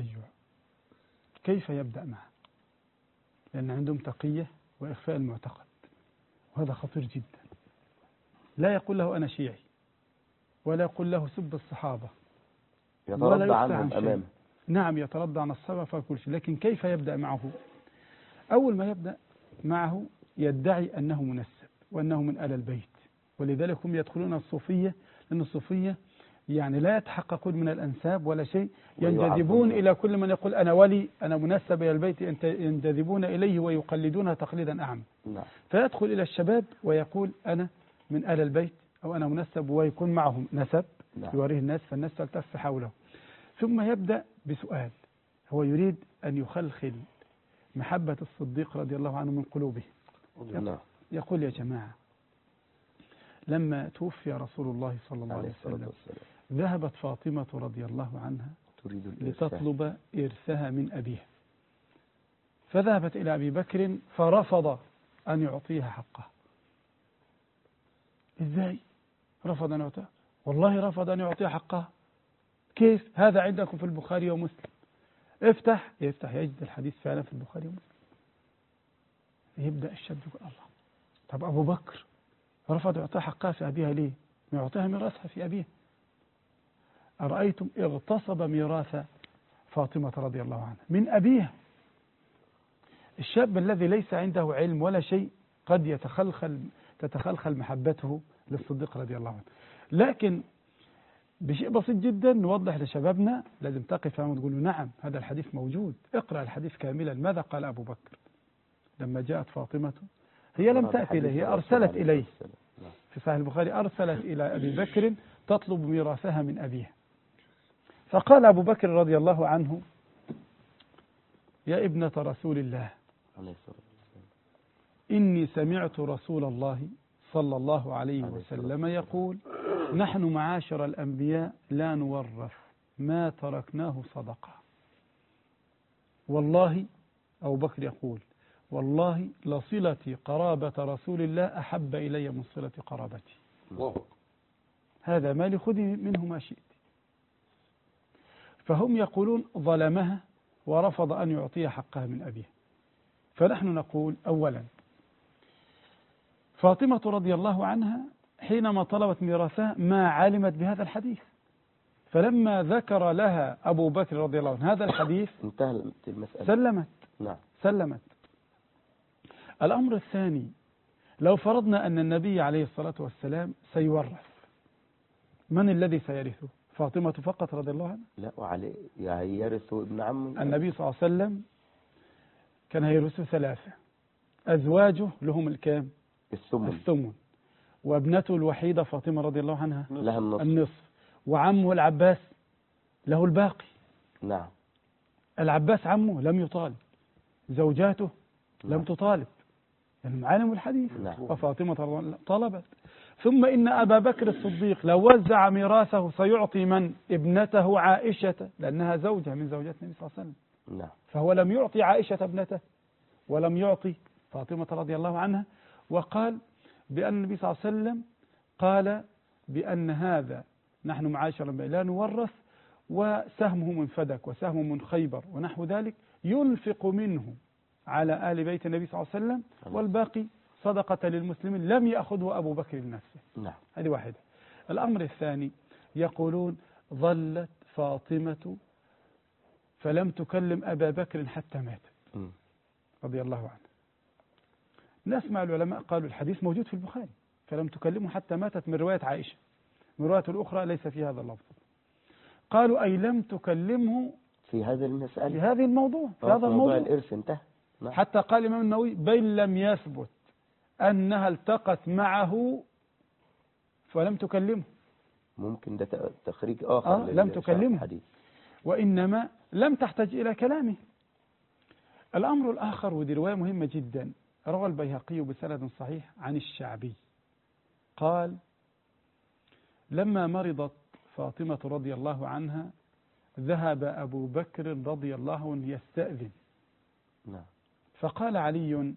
كيف يبدأ معه؟ لأن عندهم تقية وإخفاء المعتقد، وهذا خطير جدا. لا يقول له أنا شيعي، ولا يقول له سب الصحابة،
يترضى عنهم أمامه.
نعم، يترضى عن الصحابة فكل شيء. لكن كيف يبدأ معه؟ أول ما يبدأ معه يدعي أنه منسب وأنه من آل البيت، ولذلك هم يدخلون الصوفية، لأن الصوفية يعني لا يتحققون من الأنساب ولا شيء، ينجذبون إلى كل من يقول أنا ولي أنا منسب إلى البيت، ينجذبون إليه ويقلدونها تقليدا أعمى.
نعم.
فيدخل إلى الشباب ويقول أنا من آل البيت أو أنا منسب، ويكون معهم نسب. نعم. يوريه الناس فالناس تلتف حوله. ثم يبدأ بسؤال، هو يريد أن يخلخل محبة الصديق رضي الله عنه من قلوبهم.
نعم.
يقول يا جماعة، لما توفي رسول الله صلى الله عليه وسلم ذهبت فاطمة رضي الله عنها
تريد
لتطلب إرثها من أبيها، فذهبت إلى أبي بكر فرفض أن يعطيها حقها. إزاي رفض أن يعطيها؟ والله رفض أن يعطيها حقها. كيف؟ هذا عندكم في البخاري ومسلم. افتح يفتح يجد الحديث فعلا في البخاري ومسلم. يبدأ الشاب يقول الله، طب أبو بكر رفض يعطيها حقها في أبيها ليه؟ ما يعطيها ميراثها في أبيها. أرأيتم اغتصب ميراث فاطمة رضي الله عنها من أبيها. الشاب الذي ليس عنده علم ولا شيء قد يتخلخل تتخلخل محبته للصديق رضي الله عنه. لكن بشيء بسيط جدا نوضح لشبابنا، لازم تقف وتقول له نعم هذا الحديث موجود، اقرأ الحديث كاملا. ماذا قال أبو بكر لما جاءت فاطمة؟ هي لم تأتي إليه، هي أرسلت إليه في صحيح البخاري، أرسلت إلى أبي بكر تطلب ميراثها من أبيها. فقال أبو بكر رضي الله عنه: يا ابنة رسول الله، إني سمعت رسول الله صلى الله عليه وسلم يقول: نحن معاشر الأنبياء لا نورث ما تركناه صدقة. والله أبو بكر يقول: والله لصلتي قرابة رسول الله أحب إلي من صلة قرابتي.
الله.
هذا مالي خذي منه ما شئت. فهم يقولون ظلمها ورفض أن يعطيها حقها من أبيها. فنحن نقول أولا فاطمة رضي الله عنها حينما طلبت ميراثها ما علمت بهذا الحديث، فلما ذكر لها أبو بكر رضي الله عنه هذا الحديث
انتهت المسألة،
سلمت.
نعم
سلمت. الأمر الثاني، لو فرضنا أن النبي عليه الصلاة والسلام سيورث، من الذي سيرثه؟ فاطمة فقط رضي الله عنها؟
لا، وعليه يعني يرث ابن عمه.
النبي صلى الله عليه وسلم كان هيرثه ثلاثة، أزواجه لهم الكام؟
الثمن.
الثمن. وابنته الوحيدة فاطمة رضي الله عنها
لها النصف.
النصف. وعمه العباس له الباقي.
نعم.
العباس عمه لم يطالب، زوجاته لم
نعم.
تطالب، لأنهم علموا الحديث.
نعم.
ففاطمة طلبت. ثم إن أبا بكر الصديق لو وزع ميراثه سيعطي من؟ ابنته عائشة، لأنها زوجة من زوجات النبي صلى الله عليه وسلم.
نعم.
فهو لم يعطي عائشة ابنته ولم يعطي فاطمة رضي الله عنها، وقال بأن النبي صلى الله عليه وسلم قال بأن هذا نحن معاشر لا نورث، وسهمه من فدك وسهمه من خيبر ونحو ذلك ينفق منه على آل بيت النبي صلى الله عليه وسلم، والباقي صدقة للمسلمين لم يأخذه أبو بكر لنفسه.
نعم.
هذه واحدة. الأمر الثاني، يقولون ظلت فاطمة فلم تكلم أبا بكر حتى مات
م.
رضي الله عنه. نسمع العلماء قالوا الحديث موجود في البخاري، فلم تكلمه حتى ماتت من رواية عائشة، من رواية الأخرى ليس في هذا اللفظ. قالوا أي لم تكلمه
في هذا المسألة،
في هذه الموضوع، في هذا
موضوع
الموضوع
الإرث انتهى. نعم.
حتى قال الإمام النووي بل لم يثبت أنها التقت معه فلم تكلمه.
ممكن ده تخريج آخر.
آه لم تكلمه
الحديث.
وإنما لم تحتاج إلى كلامه. الأمر الآخر، ودي رواية مهمة جدا، روى البيهقي بسند صحيح عن الشعبي قال لما مرضت فاطمة رضي الله عنها ذهب أبو بكر رضي الله عنه يستأذن.
نعم.
فقال علي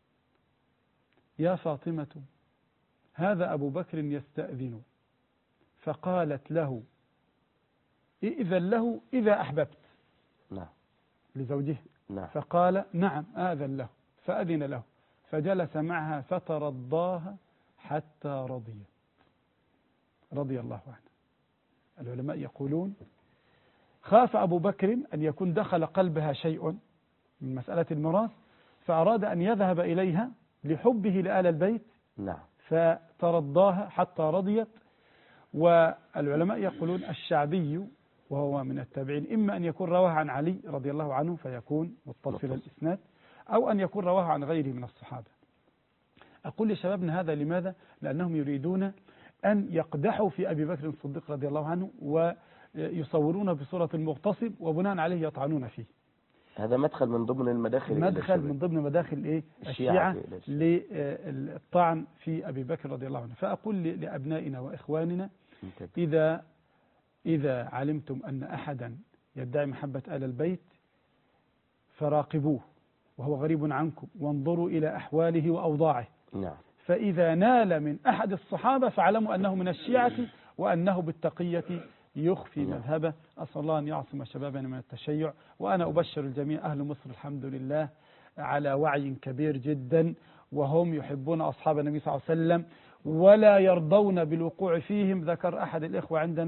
يا فاطمة هذا أبو بكر يستأذن. فقالت له إذن له إذا أحببت.
نعم.
لزوجه.
نعم.
فقال نعم آذن له، فأذن له، فجلس معها فترضاها حتى رضيت رضي الله عنه. العلماء يقولون خاف أبو بكر أن يكون دخل قلبها شيء من مسألة الميراث، فأراد أن يذهب إليها لحبه لآل البيت.
نعم.
فترضاها حتى رضيت. والعلماء يقولون الشعبي وهو من التابعين إما أن يكون رواه عن علي رضي الله عنه فيكون متصل الإسناد، أو أن يكون رواه عن غيره من الصحابة. أقول لشبابنا هذا لماذا؟ لأنهم يريدون أن يقدحوا في أبي بكر الصديق رضي الله عنه ويصورون بصورة المغتصب وبناء عليه يطعنون فيه.
هذا مدخل من ضمن المداخل،
مدخل من ضمن مداخل إيه؟ الشيعة للطعن في أبي بكر رضي الله عنه. فأقول لأبنائنا وإخواننا إذا إذا علمتم أن أحدا يدعي محبة آل البيت فراقبوه وهو غريب عنكم، وانظروا إلى أحواله وأوضاعه.
نعم.
فإذا نال من أحد الصحابة فاعلموا أنه من الشيعة وأنه بالتقية يخفي
نعم.
مذهبه. أسأل الله أن يعصم شبابنا من التشيع. وأنا أبشر الجميع أهل مصر الحمد لله على وعي كبير جدا، وهم يحبون أصحاب النبي صلى الله عليه وسلم ولا يرضون بالوقوع فيهم. ذكر أحد الإخوة عندنا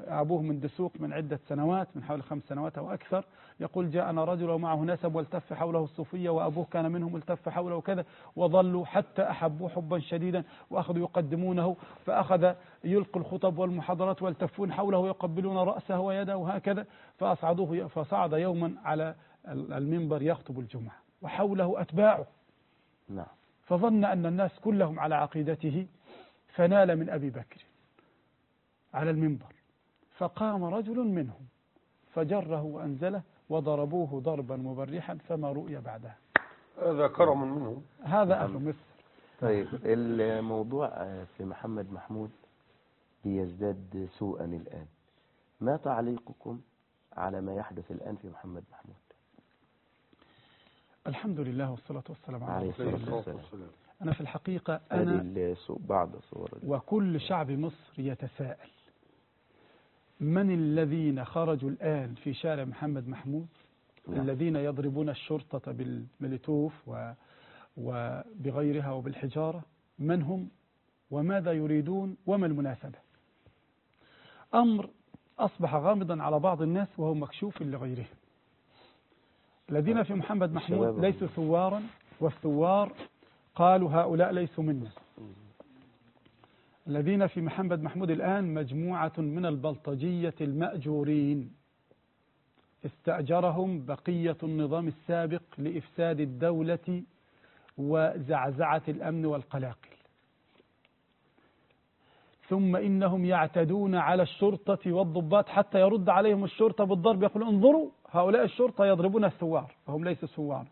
أبوه من دسوق من عدة سنوات، من حوالي خمس سنوات أو أكثر، يقول جاءنا رجل ومعه نسب والتف حوله الصوفية وأبوه كان منهم التف حوله وكذا، وظلوا حتى أحبوه حبا شديدا وأخذوا يقدمونه، فأخذ يلقي الخطب والمحاضرات والتفون حوله ويقبلون رأسه ويده وهكذا، فأصعدوه فصعد يوما على المنبر يخطب الجمعة وحوله أتباعه.
نعم.
فظن أن الناس كلهم على عقيدته، فنال من أبي بكر على المنبر، فقام رجل منهم فجره وأنزله وضربوه ضربا مبرحا فما رؤي بعدها.
هذا كرم منهم.
هذا أهل مصر.
طيب الموضوع في محمد محمود بيزداد سوءا الآن، ما تعليقكم على ما يحدث الآن في محمد محمود؟
الحمد لله والصلاة والسلام على
عليه
رسول
الصلاة
الله.
والسلام.
أنا في الحقيقة
هذه
أنا
السوء بعض صور
وكل شعب مصر يتساءل من الذين خرجوا الآن في شارع محمد محمود؟
نعم.
الذين يضربون الشرطة بالملتوف و وبغيرها وبالحجارة، من هم وماذا يريدون وما المناسبة؟ أمر أصبح غامضا على بعض الناس وهو مكشوف لغيرهم. الذين في محمد محمود ليسوا ثوارا، والثوار قالوا هؤلاء ليسوا منا. الذين في محمد محمود الآن مجموعة من البلطجية المأجورين استأجرهم بقية النظام السابق لإفساد الدولة وزعزعة الأمن والقلاقل، ثم إنهم يعتدون على الشرطة والضباط حتى يرد عليهم الشرطة بالضرب، يقول انظروا هؤلاء الشرطة يضربون الثوار وهم ليسوا ثوار.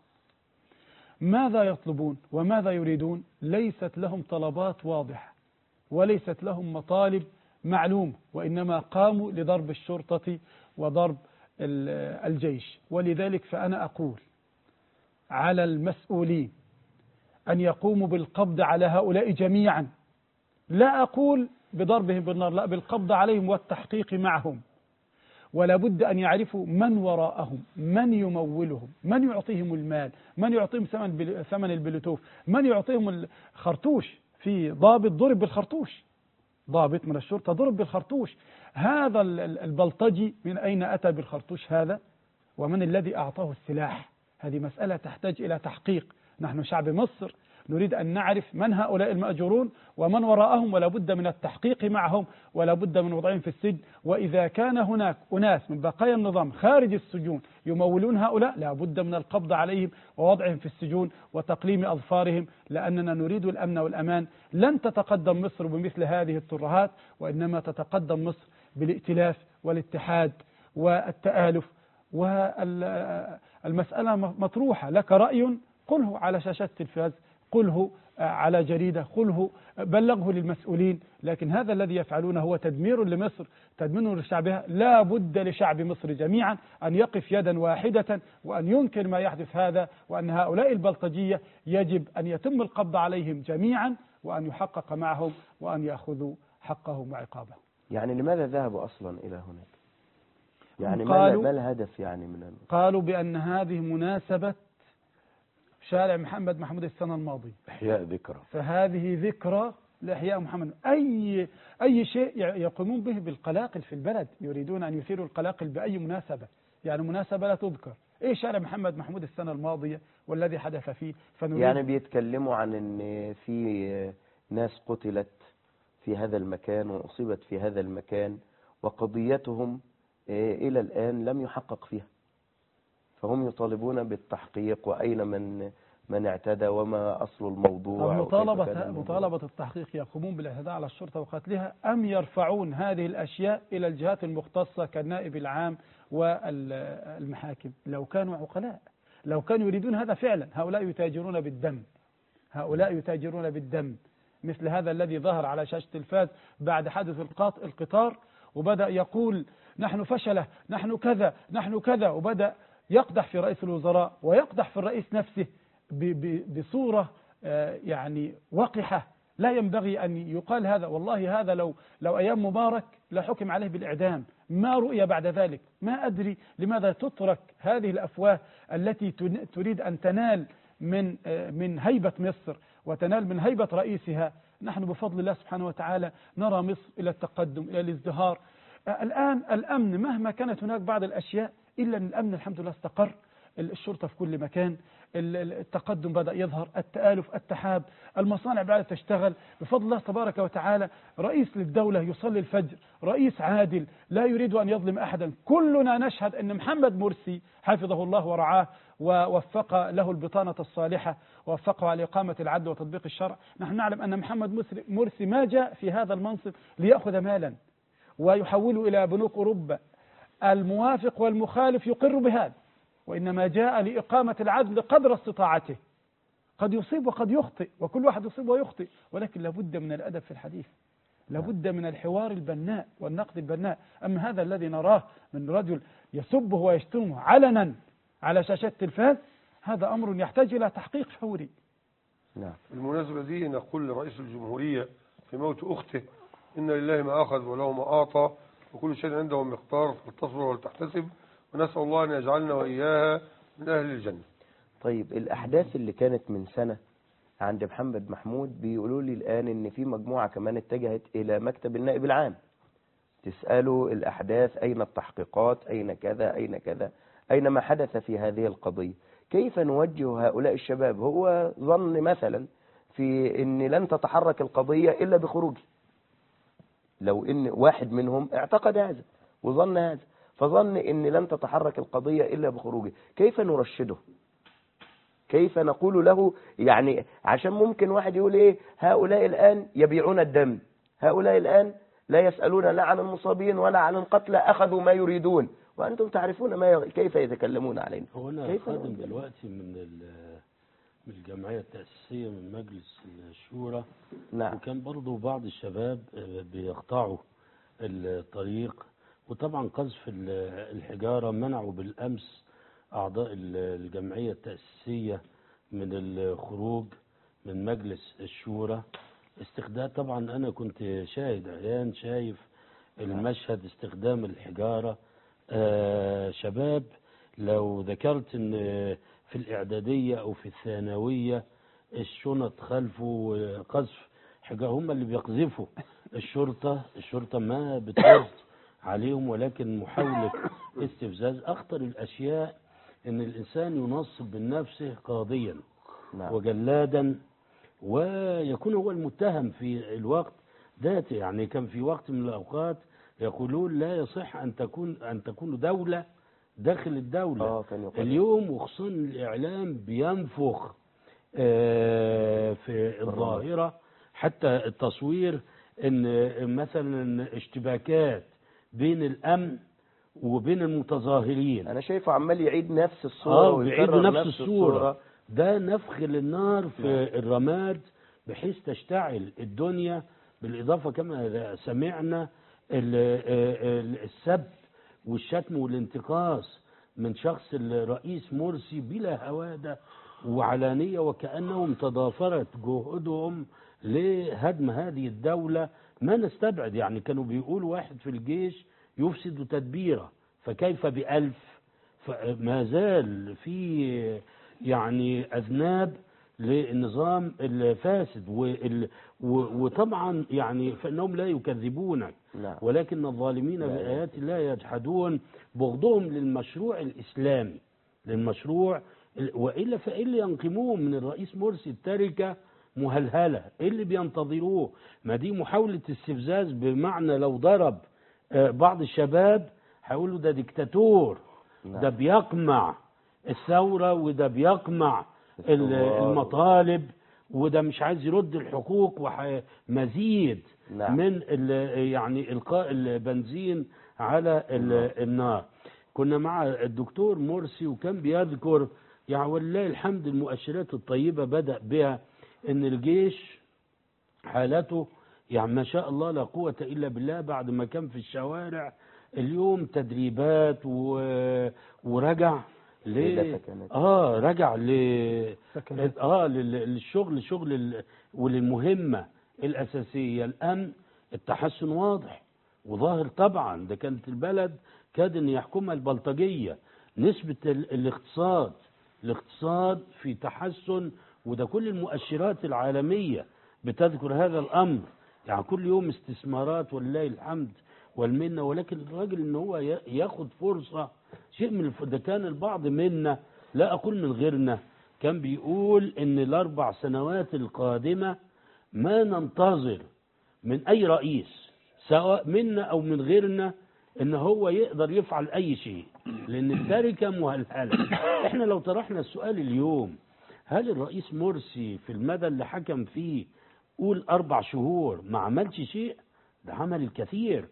ماذا يطلبون وماذا يريدون؟ ليست لهم طلبات واضحة وليست لهم مطالب معلومة، وإنما قاموا لضرب الشرطة وضرب الجيش. ولذلك فأنا أقول على المسؤولين أن يقوموا بالقبض على هؤلاء جميعا، لا أقول بضربهم بالنار، لا، بالقبض عليهم والتحقيق معهم، ولا بد أن يعرفوا من وراءهم، من يمولهم، من يعطيهم المال، من يعطيهم ثمن البلوتوف، من يعطيهم الخرطوش. في ضابط ضرب بالخرطوش، ضابط من الشرطة ضرب بالخرطوش. هذا البلطجي من أين أتى بالخرطوش هذا؟ ومن الذي أعطاه السلاح؟ هذه مسألة تحتاج إلى تحقيق. نحن شعب مصر نريد أن نعرف من هؤلاء المأجورون ومن وراءهم، ولا بد من التحقيق معهم، ولا بد من وضعهم في السجن. وإذا كان هناك أناس من بقايا النظام خارج السجون يمولون هؤلاء، لا بد من القبض عليهم ووضعهم في السجون وتقليم أظفارهم، لأننا نريد الأمن والأمان. لن تتقدم مصر بمثل هذه الترهات، وإنما تتقدم مصر بالائتلاف والاتحاد والتآلف. والمسألة مطروحة، لك رأي قله على شاشة التلفاز، قله على جريدة، قله بلغه للمسؤولين. لكن هذا الذي يفعلونه هو تدمير لمصر، تدمير لشعبها. لا بد لشعب مصر جميعا أن يقف يدا واحدة وأن ينكر ما يحدث هذا، وأن هؤلاء البلطجية يجب أن يتم القبض عليهم جميعا، وأن يحقق معهم، وأن يأخذوا حقهم وعقابهم.
يعني لماذا ذهبوا أصلا إلى هناك؟ يعني
قالوا
ما الهدف يعني من
قالوا بأن هذه مناسبة شارع محمد محمود السنة الماضية،
إحياء ذكرى،
فهذه ذكرى لإحياء محمد. أي أي شيء يقومون به بالقلاقل في البلد، يريدون أن يثيروا القلاقل بأي مناسبة، يعني مناسبة لا تذكر. إيه شارع محمد محمود السنة الماضية والذي حدث فيه؟
يعني بيتكلموا عن أن في ناس قتلت في هذا المكان وأصيبت في هذا المكان، وقضيتهم إلى الآن لم يحقق فيها، فهم يطالبون بالتحقيق، وأين من من اعتدى وما أصل الموضوع.
مطالبة مطالبة التحقيق، يقومون بالاعتداء على الشرطة وقتلها، أم يرفعون هذه الأشياء إلى الجهات المختصة كالنائب العام والمحاكم؟ لو كانوا عقلاء، لو كانوا يريدون هذا فعلا. هؤلاء يتاجرون بالدم، هؤلاء يتاجرون بالدم، مثل هذا الذي ظهر على شاشة التلفاز بعد حادث القطار، وبدأ يقول نحن فشلة، نحن كذا، نحن كذا، وبدأ يقدح في رئيس الوزراء ويقدح في الرئيس نفسه بصورة يعني وقحة. لا ينبغي أن يقال هذا. والله هذا لو لو أيام مبارك لحكم عليه بالإعدام، ما رؤي بعد ذلك. ما أدري لماذا تترك هذه الأفواه التي تريد أن تنال من من هيبة مصر وتنال من هيبة رئيسها. نحن بفضل الله سبحانه وتعالى نرى مصر إلى التقدم، إلى الازدهار. الآن الأمن مهما كانت هناك بعض الأشياء إلا أن الأمن الحمد لله استقر، الشرطة في كل مكان، التقدم بدأ يظهر، التآلف، التحاب، المصانع بدأت تشتغل بفضل الله تبارك وتعالى. رئيس للدولة يصلي الفجر، رئيس عادل لا يريد أن يظلم أحدا. كلنا نشهد أن محمد مرسي حفظه الله ورعاه ووفق له البطانة الصالحة ووفقه على إقامة العدل وتطبيق الشرع. نحن نعلم أن محمد مرسي ما جاء في هذا المنصب ليأخذ مالا ويحوله إلى بنوك أوروبا. الموافق والمخالف يقر بهذا، وإنما جاء لإقامة العدل قدر استطاعته. قد يصيب وقد يخطئ، وكل واحد يصيب ويخطئ، ولكن لابد من الأدب في الحديث، لابد من الحوار البناء والنقد البناء. أما هذا الذي نراه من رجل يسبه ويشتمه علنا على شاشات التلفاز، هذا أمر يحتاج إلى تحقيق فوري.
نعم. بالمناسبة دي نقول لرئيس الجمهورية في موت أخته: إن لله ما أخذ وله ما أعطى وكل شيء عنده مقدار، فلتصبر ولتحتسب، ونسأل الله أن يجعلنا وإياها من أهل الجنة.
طيب الأحداث اللي كانت من سنة عند محمد محمود، بيقولوا لي الآن إن في مجموعة كمان اتجهت إلى مكتب النائب العام تسألوا الأحداث، أين التحقيقات، أين كذا، أين كذا، أين ما حدث في هذه القضية. كيف نوجه هؤلاء الشباب؟ هو ظن مثلا في أن لن تتحرك القضية إلا بخروجه، لو أن واحد منهم اعتقد هذا وظن هذا، فظن أن لن تتحرك القضية إلا بخروجه. كيف نرشده؟ كيف نقول له؟ يعني عشان ممكن واحد يقول إيه، هؤلاء الآن يبيعون الدم، هؤلاء الآن لا يسألون لا عن المصابين ولا عن القتلى، أخذوا ما يريدون، وأنتم تعرفون ما ي... كيف يتكلمون علينا.
هو أنا خادم دلوقتي من من الجمعية التأسيسية من مجلس الشورى.
نعم.
وكان برضو بعض الشباب بيقطعوا الطريق، وطبعا قذف الحجارة منعوا بالأمس أعضاء الجمعية التأسيسية من الخروج من مجلس الشورى. استخدام، طبعا أنا كنت شاهد عيان، شايف المشهد، استخدام الحجارة. آه شباب لو ذكرت ان في الإعدادية أو في الثانوية الشنط خلفه قذف حجارة، هم اللي بيقذفوا الشرطة. الشرطة ما بترد عليهم، ولكن محاولة استفزاز. أخطر الأشياء أن الإنسان ينصب من نفسه قاضيا
نعم.
وجلادا ويكون هو المتهم في الوقت ذاته. يعني كان في وقت من الأوقات يقولون لا يصح أن تكون أن تكون دولة داخل الدولة.
آه
اليوم وخصوصا الإعلام بينفخ آه في الظاهرة، حتى التصوير ان مثلا اشتباكات بين الأمن وبين المتظاهرين.
أنا شايفه عمال يعيد نفس الصورة
آه بيعيد نفس, نفس الصورة. الصورة ده نفخ للنار في نعم. الرماد بحيث تشتعل الدنيا. بالإضافة كما سمعنا السب والشتم والانتقاص من شخص الرئيس مرسي بلا هوادة وعلانية، وكأنهم تضافرت جهودهم لهدم هذه الدولة. ما نستبعد، يعني كانوا بيقولوا واحد في الجيش يفسد تدبيره، فكيف بألف؟ فما زال في يعني أذناب للنظام الفاسد، وطبعا يعني فإنهم لا يكذبونك، ولكن الظالمين بآيات الله يجحدون. بغضهم للمشروع الإسلامي، للمشروع، وإلا فإيه اللي ينقموه من الرئيس مرسي؟ التركة مهلهلة، إيه اللي بينتظروه؟ ما دي محاولة استفزاز، بمعنى لو ضرب بعض الشباب هيقولوا ده ديكتاتور، ده بيقمع الثورة، وده بيقمع المطالب، وده مش عايز يرد الحقوق، ومزيد
نعم.
من يعني إلقاء البنزين على النار. كنا مع الدكتور مرسي وكان بيذكر يعني والله الحمد المؤشرات الطيبة بدأ بها ان الجيش حالته يعني ما شاء الله لا قوة إلا بالله، بعد ما كان في الشوارع اليوم تدريبات و... ورجع ل اه رجع ل اه للشغل، شغل ال... وللمهمة الأساسية الأمن. التحسن واضح وظاهر طبعا، ده كانت البلد كاد ان يحكمها البلطجية. نسبة ال... الاقتصاد الاقتصاد في تحسن، وده كل المؤشرات العالمية بتذكر هذا الأمر. يعني كل يوم استثمارات ولله الحمد والمنة، ولكن الراجل ان هو ياخد فرصة شيء من الف... ده كان البعض منا، لا اقول من غيرنا، كان بيقول ان الاربع سنوات القادمة ما ننتظر من اي رئيس سواء منا او من غيرنا ان هو يقدر يفعل اي شيء، لان التركة مهلهلة. احنا لو طرحنا السؤال اليوم، هل الرئيس مرسي في المدى اللي حكم فيه قول اربع شهور ما عملش شيء؟ ده عمل الكثير.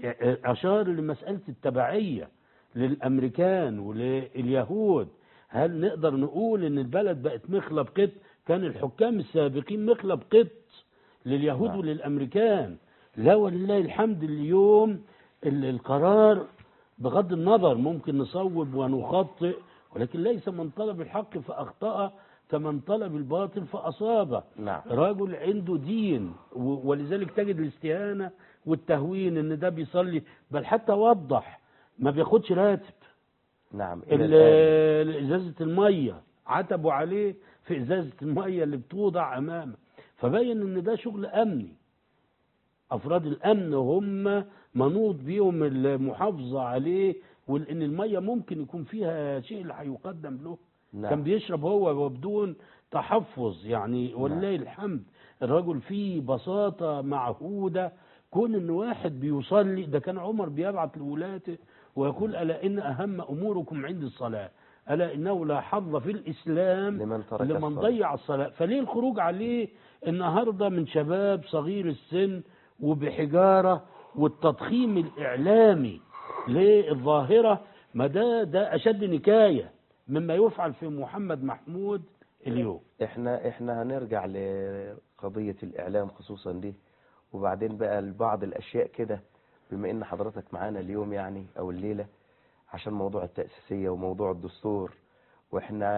اشار لمسألة التبعية للامريكان ولليهود. هل نقدر نقول ان البلد بقت مخلب قط؟ كان الحكام السابقين مخلب قط لليهود
نعم.
وللامريكان. لا ولله الحمد اليوم القرار بغض النظر ممكن نصوب ونخطئ، ولكن ليس من طلب الحق فأخطأ كمن طلب الباطل فأصابه.
نعم.
رجل عنده دين، ولذلك تجد الاستهانة والتهوين ان ده بيصلي، بل حتى وضح ما بياخدش راتب.
نعم.
ازازة المية عتبوا عليه في ازازة المية اللي بتوضع امامه، فبين ان ده شغل امني. افراد الامن هم منوط بيهم المحافظة عليه، وان المية ممكن يكون فيها شيء اللي هيقدم له.
نعم.
كان بيشرب هو وبدون تحفظ يعني. ولله الحمد الرجل فيه بساطة معهودة. كون ان واحد بيصلي، ده كان عمر بيبعت لولاته ويقول ألا إن أهم أموركم عند الصلاة، ألا إنه لا حظ في الإسلام
لمن ترك
لمن
الصلاة.
ضيع الصلاة. فليه الخروج عليه النهاردة من شباب صغير السن وبحجارة والتضخيم الإعلامي للظاهرة؟ ما ده ده أشد نكاية مما يفعل في محمد محمود اليوم.
احنا احنا هنرجع لقضية الإعلام خصوصا دي، وبعدين بقى لبعض الأشياء كده، بما إن حضرتك معانا اليوم يعني أو الليلة عشان موضوع التأسيسية وموضوع الدستور، وإحنا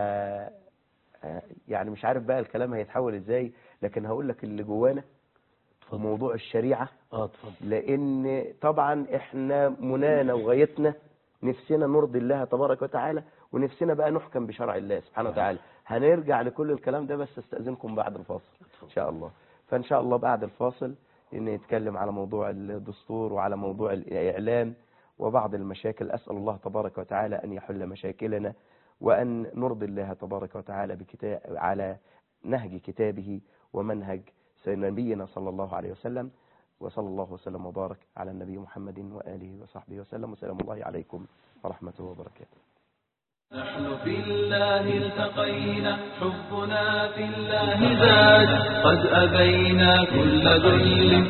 يعني مش عارف بقى الكلام هيتحول إزاي، لكن هقول لك اللي جوانا موضوع الشريعة.
اه اتفضل.
لأن طبعا إحنا منانا وغايتنا نفسنا نرضي الله تبارك وتعالى، ونفسنا بقى نحكم بشرع الله سبحانه وتعالى. هنرجع لكل الكلام ده، بس استأذنكم بعد الفاصل إن شاء الله. فإن شاء الله بعد الفاصل إن يتكلم على موضوع الدستور وعلى موضوع الإعلام وبعض المشاكل. أسأل الله تبارك وتعالى أن يحل مشاكلنا، وأن نرضي الله تبارك وتعالى بكتاب على نهج كتابه ومنهج نبينا صلى الله عليه وسلم. وصلى الله وسلم وبارك على النبي محمد وآله وصحبه وسلم، وسلام الله عليكم ورحمته وبركاته.
نحن في الله التقينا، حبنا في الله زاد، قد أبينا كل ذل